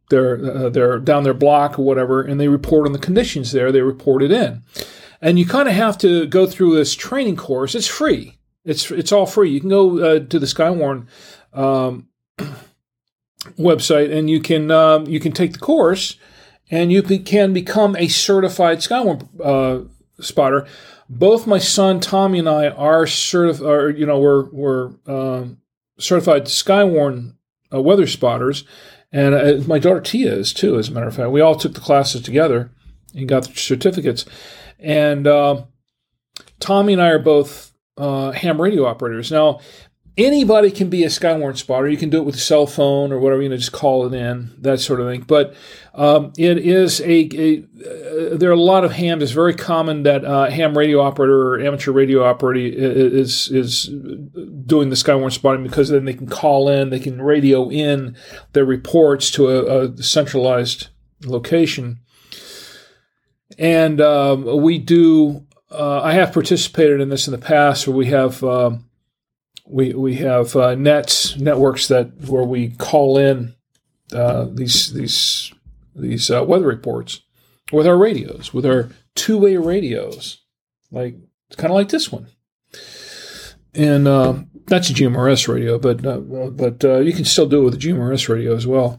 their uh, their down their block or whatever, and they report on the conditions there. They report it in, and you kind of have to go through this training course. It's free. It's it's all free. You can go uh, to the Skywarn um, website, and you can um, you can take the course, and you be, can become a certified Skywarn uh, spotter. Both my son Tommy and I are certified. Are you know we're we're um, certified Skywarn uh, weather spotters. And uh, my daughter Tia is too, as a matter of fact. We all took the classes together and got the certificates. And uh, Tommy and I are both uh, ham radio operators. Now, anybody can be a Skywarn spotter. You can do it with a cell phone or whatever, you know, just call it in, that sort of thing. But um, it is a, a uh, there are a lot of hams. It's very common that uh, ham radio operator or amateur radio operator is is doing the Skywarn spotting, because then they can call in, they can radio in their reports to a, a centralized location. And um, we do, uh, I have participated in this in the past, where we have um, We we have uh, nets networks that where we call in uh, these these these uh, weather reports with our radios, with our two-way radios, like kind of like this one, and uh, that's a G M R S radio, but uh, but uh, you can still do it with a G M R S radio as well.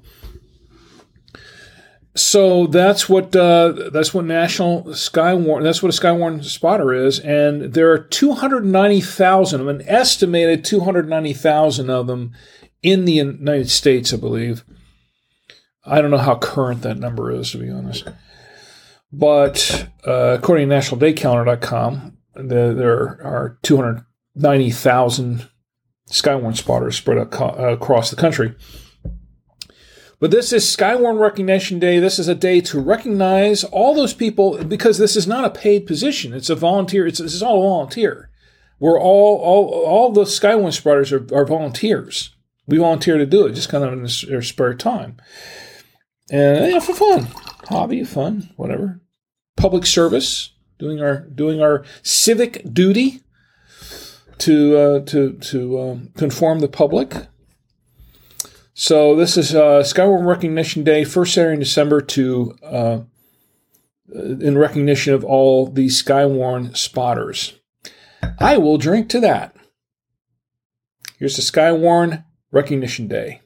So that's what uh, that's what National Skywarn that's what a Skywarn spotter is, and there are two hundred ninety thousand, an estimated two hundred ninety thousand of them in the United States, I believe. I don't know how current that number is, to be honest, but uh, according to national day counter dot com, the, there are two hundred ninety thousand Skywarn spotters spread ac- across the country. But this is Skywarn Recognition Day. This is a day to recognize all those people, because this is not a paid position. It's a volunteer. It's this is all volunteer. We're all all all the Skywarn spotters are, are volunteers. We volunteer to do it, just kind of in their spare time, and you know, for fun, hobby, fun, whatever. Public service, doing our doing our civic duty to uh, to to um, conform the public. So this is uh, Skywarn Recognition Day, first Saturday in December, to uh, in recognition of all the Skywarn spotters. I will drink to that. Here's the Skywarn Recognition Day.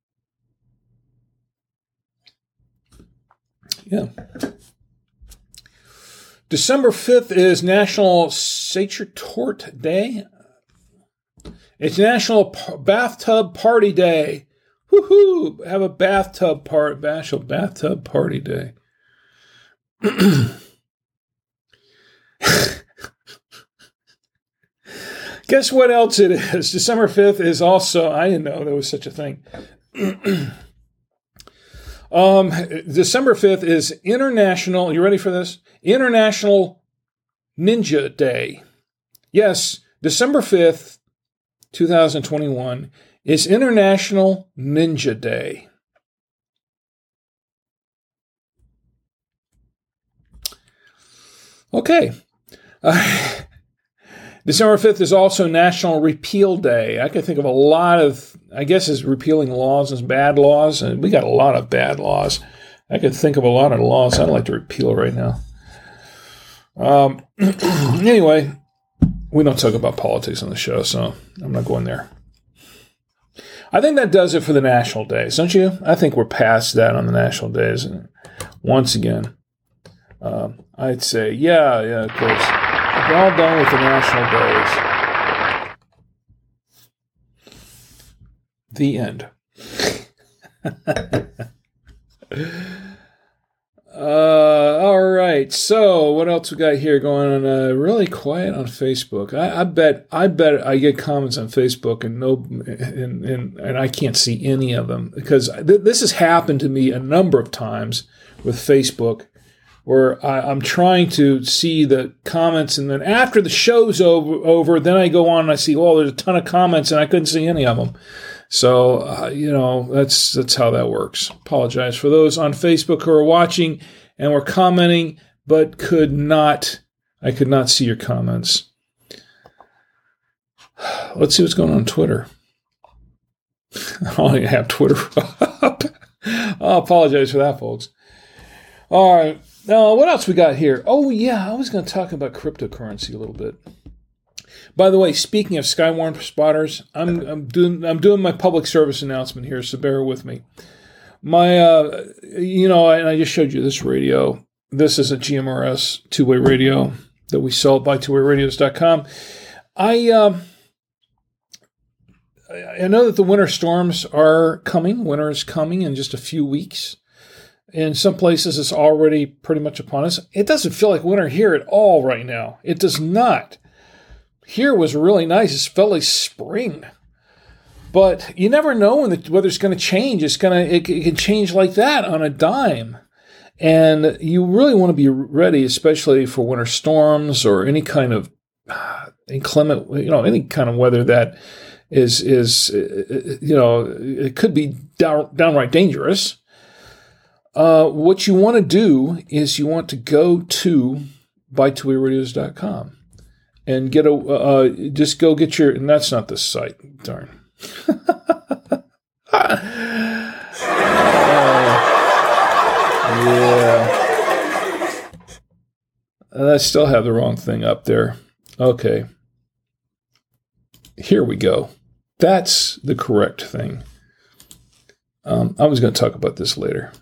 Yeah. December fifth is National Sacher Tort Day. It's National P- Bathtub Party Day. Woohoo! Have a bathtub part, National Bathtub Party Day. Guess what else it is? December fifth is also, I didn't know there was such a thing. um, December fifth is International, you ready for this? International Ninja Day. Yes, December fifth, twenty twenty-one is International Ninja Day. Okay. Uh, December fifth is also National Repeal Day. I can think of a lot of, I guess, is repealing laws and bad laws, and we got a lot of bad laws. I could think of a lot of laws I'd like to repeal right now. Um, anyway, we don't talk about politics on the show, so I'm not going there. I think that does it for the national days, don't you? I think we're past that on the national days. And once again, um, I'd say, yeah, yeah, of course. We're all done with the national days. The end. uh, all right. So, what else we got here going on? Uh, really quiet on Facebook. I, I bet. I bet I get comments on Facebook and no, and and, and I can't see any of them, because th- this has happened to me a number of times with Facebook, where I, I'm trying to see the comments, and then after the show's over, over, then I go on and I see, oh, there's a ton of comments, and I couldn't see any of them. So, uh, you know, that's that's how that works. Apologize for those on Facebook who are watching and were commenting, but could not, I could not see your comments. Let's see what's going on on Twitter. I don't even have Twitter up. I apologize for that, folks. All right. Now, what else we got here? Oh, yeah, I was going to talk about cryptocurrency a little bit. By the way, speaking of Skywarn spotters, I'm, I'm doing I'm doing my public service announcement here, so bear with me. My, uh, you know, and I just showed you this radio. This is a G M R S two-way radio that we sell at buy two way radios dot com. I, uh, I know that the winter storms are coming. Winter is coming in just a few weeks. In some places, it's already pretty much upon us. It doesn't feel like winter here at all right now. It does not. Here was really nice. It felt like spring. But you never know when the weather's going to change. It's going to it, it can change like that on a dime. And you really want to be ready, especially for winter storms or any kind of inclement, you know, any kind of weather that is, is you know, it could be down, downright dangerous. Uh, what you want to do is you want to go to buy two way radios dot com and get a, uh, just go get your, and that's not the site, darn. uh, yeah. And I still have the wrong thing up there. Okay. Here we go. That's the correct thing. Um, I was going to talk about this later.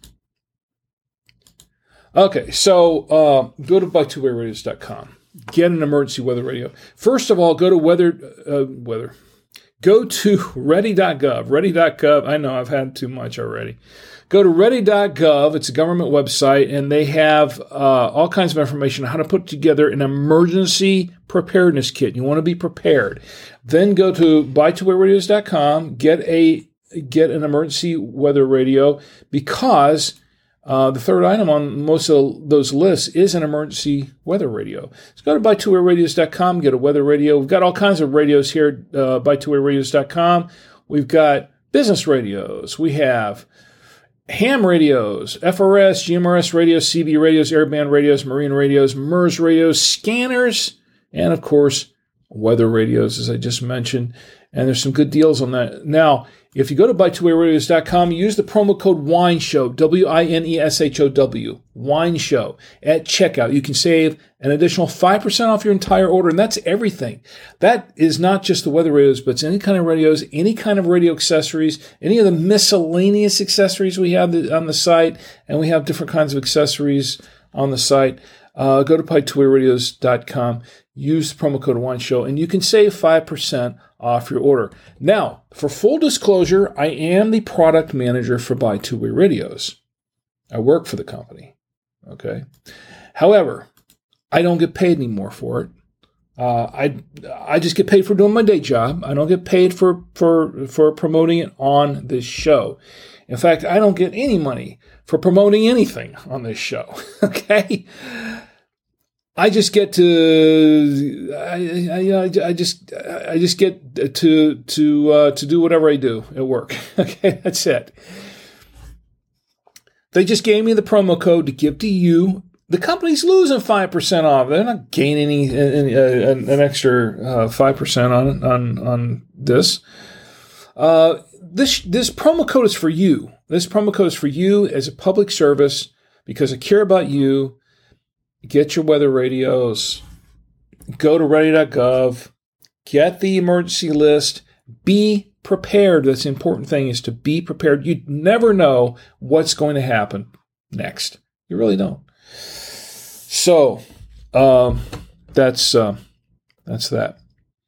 Okay, so uh, go to buy two way radios dot com. Get an emergency weather radio. First of all, go to weather uh, weather. Go to ready dot gov. ready dot gov. I know I've had too much already. Go to ready dot gov. It's a government website, and they have uh, all kinds of information on how to put together an emergency preparedness kit. You want to be prepared. Then go to buy two way radios dot com. Get a get an emergency weather radio because Uh, the third item on most of those lists is an emergency weather radio. So go to buy two way radios dot com, get a weather radio. We've got all kinds of radios here, uh, buy two way radios dot com. We've got business radios. We have ham radios, F R S, G M R S radios, C B radios, airband radios, marine radios, M E R S radios, scanners, and of course, weather radios, as I just mentioned. And there's some good deals on that. Now, if you go to buy two way radios dot com, use the promo code WINESHOW, W I N E S H O W, WINESHOW, at checkout. You can save an additional five percent off your entire order, and that's everything. That is not just the weather radios, but it's any kind of radios, any kind of radio accessories, any of the miscellaneous accessories we have on the site, and we have different kinds of accessories on the site. Uh, go to buy two way radios dot com, use the promo code WINESHOW, and you can save five percent off your order. Now, for full disclosure, I am the product manager for Buy Two Way Radios. I work for the company. Okay. However, I don't get paid anymore for it. Uh, I I just get paid for doing my day job. I don't get paid for for for promoting it on this show. In fact, I don't get any money for promoting anything on this show. Okay. I just get to, I, I, I just, I just get to, to, uh, to do whatever I do at work. Okay. That's it. They just gave me the promo code to give to you. The company's losing five percent off. They're not gaining any, any uh, an extra uh, five percent on, on, on this. Uh, this, this promo code is for you. This promo code is for you as a public service because I care about you. Get your weather radios, go to ready dot gov, get the emergency list, be prepared. That's the important thing is to be prepared. You never know what's going to happen next. You really don't. So um, that's uh, that's that.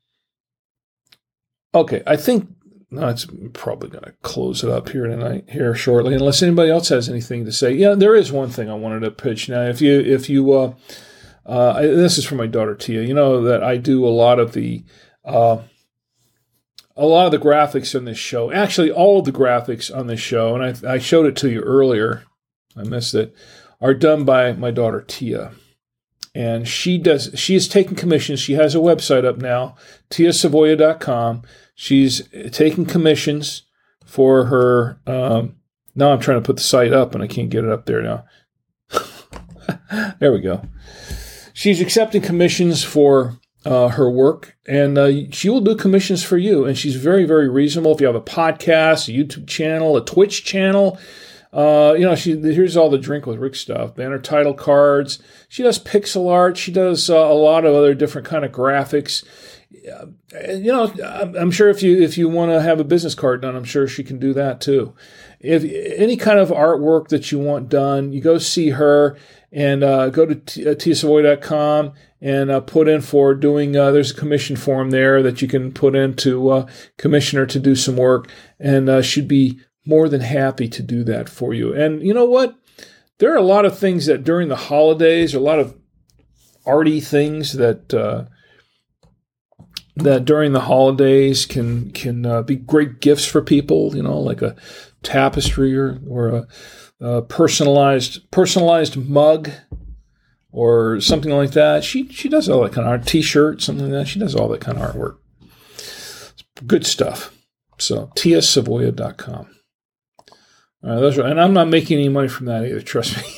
Okay, I think that's probably going to close it up here tonight, here shortly, unless anybody else has anything to say. Yeah, there is one thing I wanted to pitch. Now, if you, if you, uh, uh, I, this is for my daughter Tia. You know that I do a lot of the, uh, a lot of the graphics on this show. Actually, all of the graphics on this show, and I, I showed it to you earlier. I missed it. Are done by my daughter Tia. And she does. She is taking commissions. She has a website up now, tia savoya dot com. She's taking commissions for her. Um, now I'm trying to put the site up, and I can't get it up there now. There we go. She's accepting commissions for uh, her work, and uh, she will do commissions for you. And she's very, very reasonable. If you have a podcast, a YouTube channel, a Twitch channel, Uh, you know, she here's all the Drink with Rick stuff. Banner title cards. She does pixel art. She does uh, a lot of other different kind of graphics. Uh, you know, I'm, I'm sure if you if you want to have a business card done, I'm sure she can do that too. If any kind of artwork that you want done, you go see her and uh, go to tia savoy dot com and uh, put in for doing. Uh, there's a commission form there that you can put in to uh, commission her to do some work, and uh, she'd be more than happy to do that for you. And you know what? There are a lot of things that during the holidays, a lot of arty things that uh, that during the holidays can can uh, be great gifts for people. You know, like a tapestry or or a, a personalized personalized mug or something like that. She she does all that kind of art. T-shirt, something like that. She does all that kind of artwork. It's good stuff. So tia savoy dot com. All right, those are, and I'm not making any money from that either. Trust me.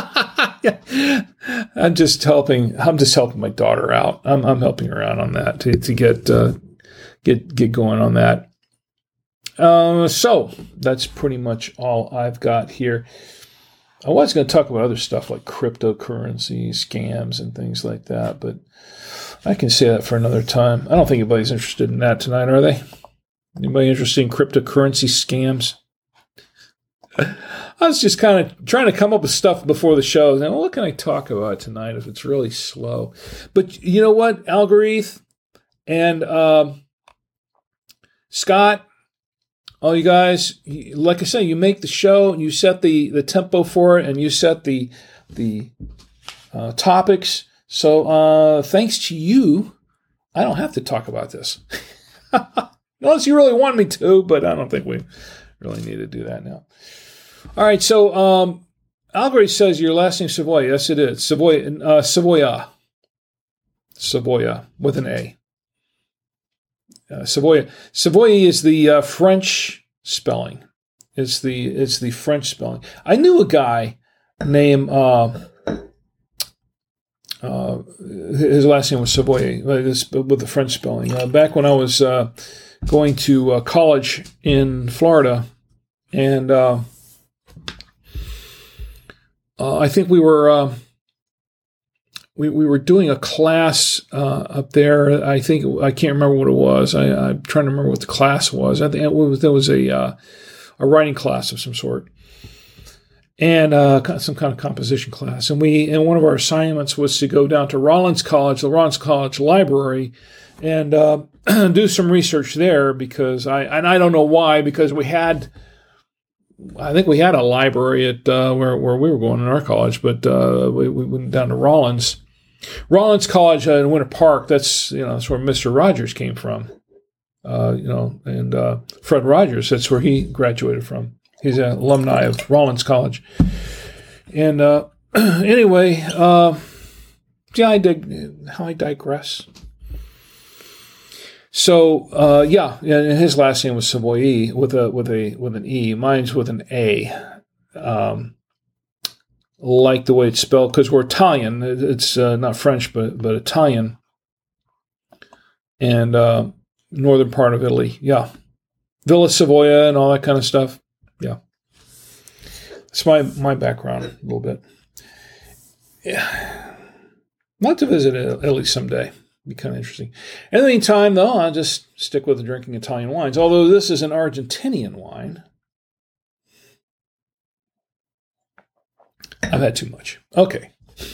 I'm just helping. I'm just helping my daughter out. I'm I'm helping her out on that to to get uh, get get going on that. Uh, so that's pretty much all I've got here. I was going to talk about other stuff like cryptocurrency scams and things like that, but I can say that for another time. I don't think anybody's interested in that tonight, are they? Anybody interested in cryptocurrency scams? I was just kind of trying to come up with stuff before the show. And well, what can I talk about tonight if it's really slow? But you know what, Algorithm and um, Scott, all you guys, like I say, you make the show and you set the, the tempo for it and you set the the uh, topics. So uh, thanks to you, I don't have to talk about this. Unless you really want me to, but I don't think we really need to do that now. All right, so um, Algorithm says your last name Savoy. Yes, it is. Savoy, uh, Savoya. Savoya with an A. Uh, Savoy. Savoy is the uh, French spelling. It's the it's the French spelling. I knew a guy named uh, uh, his last name was Savoy with the French spelling. Uh, back when I was uh, going to uh, college in Florida, and uh, uh, I think we were. Uh, We we were doing a class uh, up there. I think I can't remember what it was. I, I'm trying to remember what the class was. I think it was, there was a uh, a writing class of some sort, and uh, some kind of composition class. And we and one of our assignments was to go down to Rollins College, the Rollins College Library, and uh, do some research there. Because I and I don't know why. Because we had, I think we had a library at uh, where where we were going in our college, but uh, we, we went down to Rollins. Rollins College uh, in Winter Park. That's you know that's where Mister Rogers came from. Uh, you know, and uh, Fred Rogers. That's where he graduated from. He's an alumni of Rollins College. And uh, anyway, uh, yeah, I dig. How I digress. So uh, yeah, and his last name was Savoy with a with a with an E. Mine's with an A. Um, like the way it's spelled, because we're Italian. It's uh, not French, but but Italian, and uh, northern part of Italy. Yeah, Villa Savoia and all that kind of stuff. Yeah, it's my my background a little bit. Yeah, I'd like to visit Italy someday. Be kind of interesting. In the meantime, though, I'll just stick with the drinking Italian wines. Although this is an Argentinian wine. I've had too much. Okay.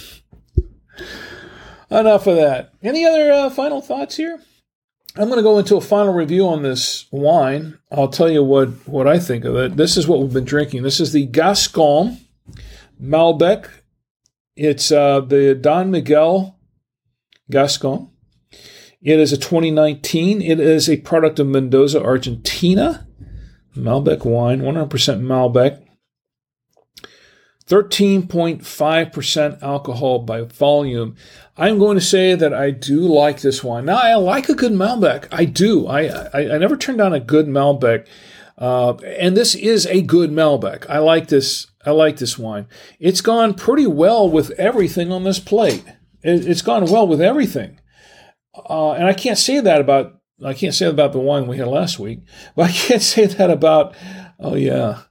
Enough of that. Any other uh, final thoughts here? I'm going to go into a final review on this wine. I'll tell you what, what I think of it. This is what we've been drinking. This is the Gascon Malbec. It's uh, the Don Miguel Gascon. It is a twenty nineteen. It is a product of Mendoza, Argentina. Malbec wine, one hundred percent Malbec. thirteen point five percent alcohol by volume. I'm going to say that I do like this wine. Now, I like a good Malbec. I do. I I, I never turn down a good Malbec. Uh, and this is a good Malbec. I like this. I like this wine. It's gone pretty well with everything on this plate. It, it's gone well with everything. Uh, and I can't say that about I can't say that about the wine we had last week, but I can't say that about Oh, yeah.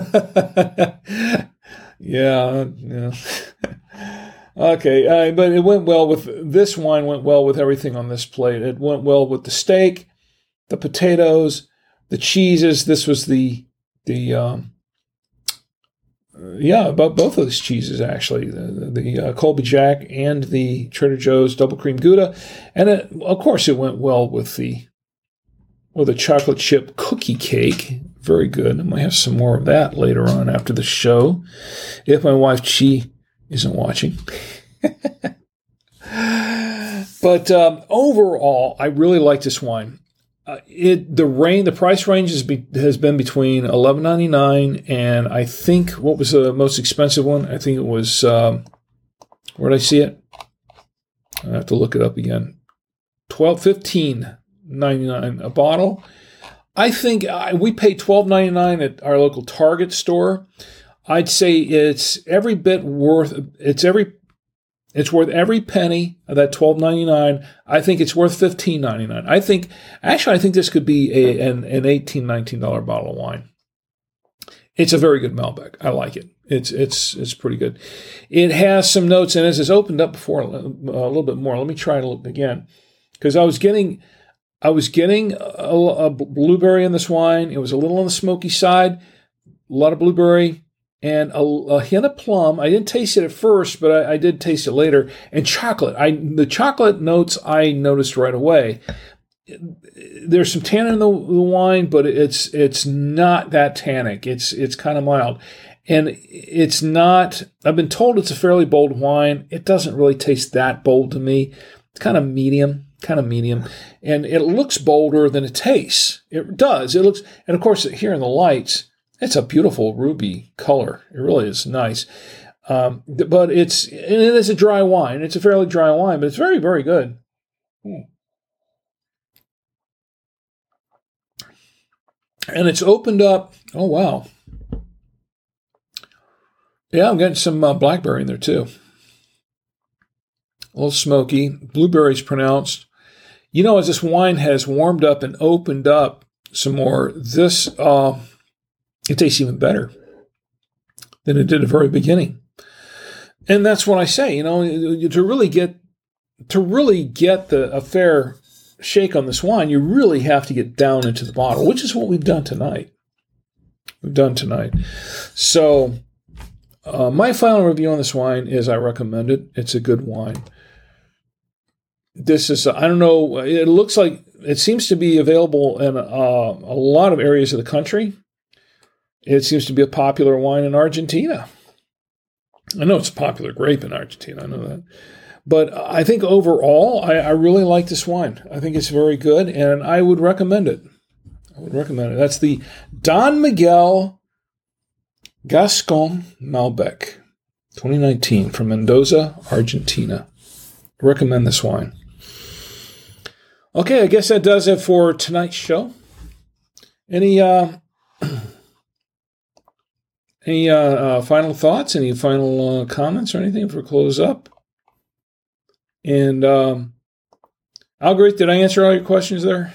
yeah, yeah. Okay, uh, but it went well with, this wine went well with everything on this plate. It went well with the steak, the potatoes, the cheeses. This was the, the um, uh, yeah, about both of these cheeses, actually. The, the uh, Colby Jack and the Trader Joe's Double Cream Gouda. And it, of course, it went well with the, with a chocolate chip cookie cake. Very good. I might have some more of that later on after the show, if my wife Chi isn't watching. But um, overall, I really like this wine. Uh, it the range, the price range has, be, has been between eleven ninety-nine and I think, what was the most expensive one? I think it was, um, where did I see it? I have to look it up again. twelve, fifteen ninety-nine a bottle. I think uh, we paid twelve ninety-nine at our local Target store. I'd say it's every bit worth. It's every. It's worth every penny of that twelve ninety-nine. I think it's worth fifteen ninety-nine. I think actually I think this could be a an, an eighteen, nineteen dollar bottle of wine. It's a very good Malbec. I like it. It's it's it's pretty good. It has some notes in it. It's opened up before a little bit more. Let me try it again, because I was getting. I was getting a, a blueberry in this wine. It was a little on the smoky side, a lot of blueberry, and a, a hint of plum. I didn't taste it at first, but I, I did taste it later. And chocolate. I the chocolate notes I noticed right away. There's some tannin in the, the wine, but it's it's not that tannic. It's it's kind of mild, and it's not. I've been told it's a fairly bold wine. It doesn't really taste that bold to me. It's kind of medium. kind of medium, and it looks bolder than it tastes. It does. It looks, and of course, here in the lights, it's a beautiful ruby color. It really is nice. Um, but it's, and it is a dry wine. It's a fairly dry wine, but it's very, very good. Hmm. And it's opened up. Oh, wow. Yeah, I'm getting some uh, blackberry in there too. A little smoky. Blueberries pronounced. You know, as this wine has warmed up and opened up some more, this, uh, it tastes even better than it did at the very beginning. And that's what I say, you know, to really get, to really get the, a fair shake on this wine, you really have to get down into the bottle, which is what we've done tonight. We've done tonight. So, uh, my final review on this wine is I recommend it. It's a good wine. This is, I don't know, it looks like, it seems to be available in uh, a lot of areas of the country. It seems to be a popular wine in Argentina. I know it's a popular grape in Argentina, I know that. But I think overall, I, I really like this wine. I think it's very good, and I would recommend it. I would recommend it. That's the Don Miguel Gascon Malbec, twenty nineteen, from Mendoza, Argentina. I recommend this wine. Okay, I guess that does it for tonight's show. Any uh, any uh, uh, final thoughts? Any final uh, comments or anything for close up? And um, Algorithm, did I answer all your questions there?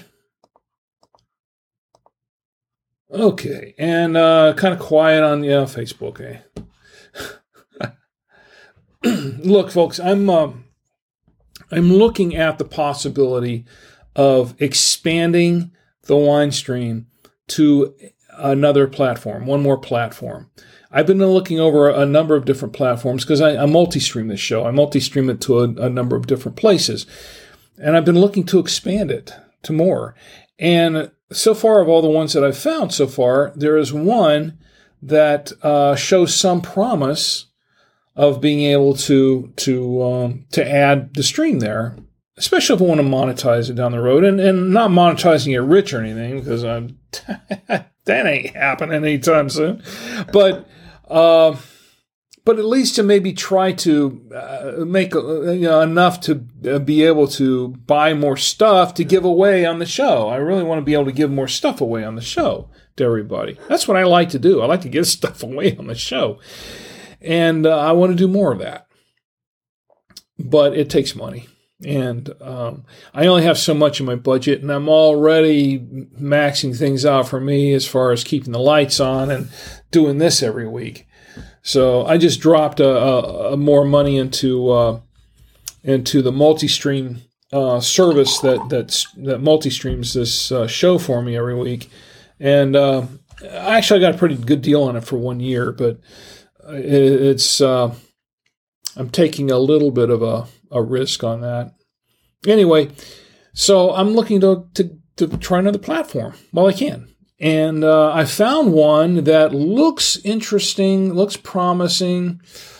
Okay, and uh, kind of quiet on yeah Facebook. Eh? Look, folks, I'm uh, I'm looking at the possibility of expanding the wine stream to another platform, one more platform. I've been looking over a number of different platforms because I, I multi-stream this show. I multi-stream it to a, a number of different places. And I've been looking to expand it to more. And so far, of all the ones that I've found so far, there is one that uh, shows some promise of being able to to um, to add the stream there, especially if I want to monetize it down the road, and, and not monetizing it rich or anything, because I'm that ain't happening anytime soon. But uh, but at least to maybe try to uh, make uh, you know, enough to uh, be able to buy more stuff to give away on the show. I really want to be able to give more stuff away on the show to everybody. That's what I like to do. I like to give stuff away on the show. And uh, I want to do more of that. But it takes money. And um, I only have so much in my budget, and I'm already maxing things out for me as far as keeping the lights on and doing this every week. So I just dropped a, a, a more money into uh, into the multi-stream uh, service that that's, that multi-streams this uh, show for me every week. And uh, actually, I got a pretty good deal on it for one year, but it, it's uh, I'm taking a little bit of a a risk on that. Anyway, so I'm looking to, to, to try another platform while I can. And uh, I found one that looks interesting, looks promising,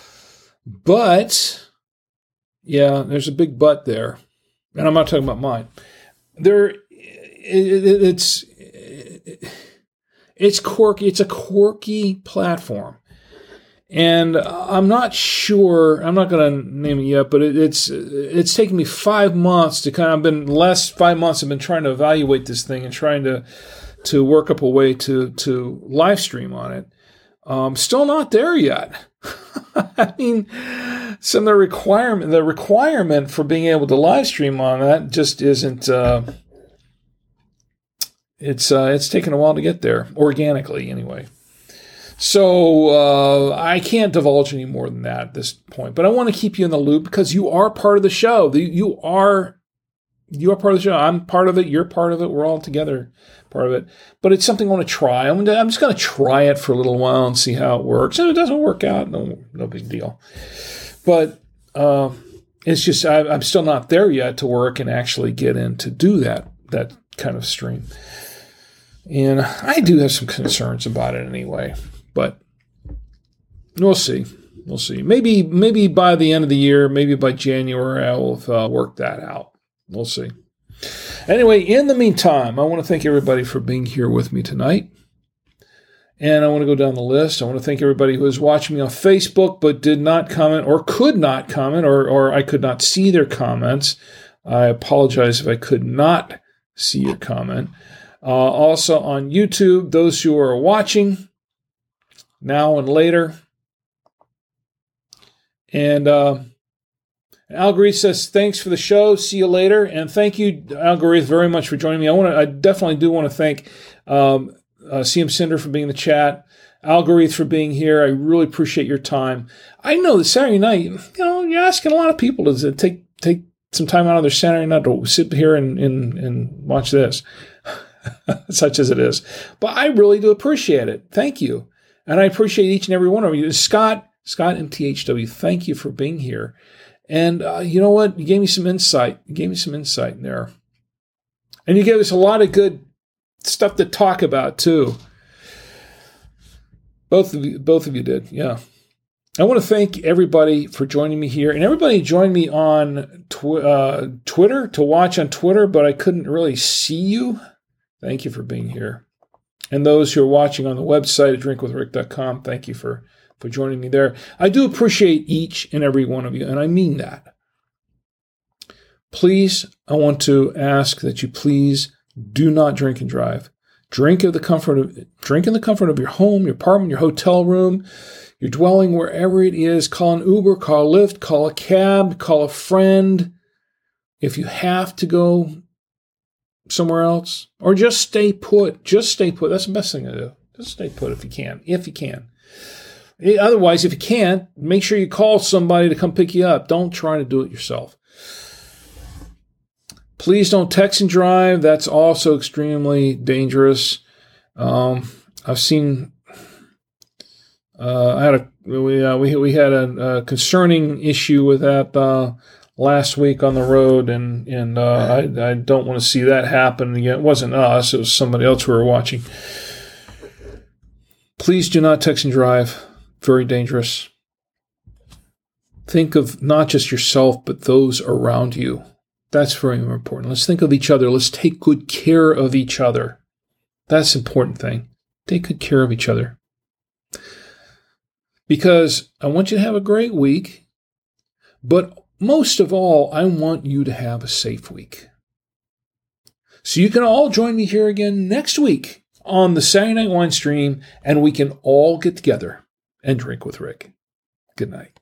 but, yeah, there's a big but there. And I'm not talking about mine. There, it, it, it's, it, it's quirky. It's a quirky platform. And I'm not sure, I'm not going to name it yet, but it, it's it's taken me five months to kind of, I've been, last five months I've been trying to evaluate this thing and trying to to work up a way to, to live stream on it. Um, still not there yet. I mean, some of the requirement, the requirement for being able to live stream on that just isn't, uh, it's, uh, it's taken a while to get there, organically anyway. So uh, I can't divulge any more than that at this point, but I want to keep you in the loop because you are part of the show. You are you are part of the show. I'm part of it. You're part of it. We're all together part of it. But it's something I want to try. I'm, I'm just going to try it for a little while and see how it works. And if it doesn't work out, no, no big deal. But uh, it's just I, I'm still not there yet to work and actually get in to do that that kind of stream. And I do have some concerns about it anyway. But we'll see. We'll see. Maybe maybe by the end of the year, maybe by January, I will uh, work that out. We'll see. Anyway, in the meantime, I want to thank everybody for being here with me tonight. And I want to go down the list. I want to thank everybody who was watching me on Facebook but did not comment or could not comment or, or I could not see their comments. I apologize if I could not see your comment. Uh, also on YouTube, those who are watching now and later. And uh, Algorithm says, thanks for the show. See you later. And thank you, Algorithm, very much for joining me. I want to, I definitely do want to thank um, uh, C M Cinder for being in the chat. Algorithm for being here. I really appreciate your time. I know that Saturday night, you know, you're asking a lot of people to take take some time out of their Saturday night to sit here and, and, and watch this, such as it is. But I really do appreciate it. Thank you. And I appreciate each and every one of you. Scott, Scott M T H W, thank you for being here. And uh, you know what? You gave me some insight. You gave me some insight in there. And you gave us a lot of good stuff to talk about, too. Both of you, both of you did, yeah. I want to thank everybody for joining me here. And everybody joined me on tw- uh, Twitter, to watch on Twitter, but I couldn't really see you. Thank you for being here. And those who are watching on the website at drink with rick dot com, thank you for, for joining me there. I do appreciate each and every one of you, and I mean that. Please, I want to ask that you please do not drink and drive. Drink of the comfort of drink in the comfort of your home, your apartment, your hotel room, your dwelling, wherever it is. Call an Uber, call a Lyft, call a cab, call a friend. If you have to go somewhere else, or just stay put. Just stay put. That's the best thing to do. Just stay put if you can. If you can. Otherwise, if you can't, make sure you call somebody to come pick you up. Don't try to do it yourself. Please don't text and drive. That's also extremely dangerous. Um, I've seen. Uh, I had a we uh, we we had a, a concerning issue with that uh, last week on the road, and and uh, I I don't want to see that happen again. It wasn't us; it was somebody else we were watching. Please do not text and drive. Very dangerous. Think of not just yourself, but those around you. That's very important. Let's think of each other. Let's take good care of each other. That's the important thing. Take good care of each other. Because I want you to have a great week, but most of all, I want you to have a safe week. So you can all join me here again next week on the Saturday Night Wine Stream, and we can all get together and drink with Rick. Good night.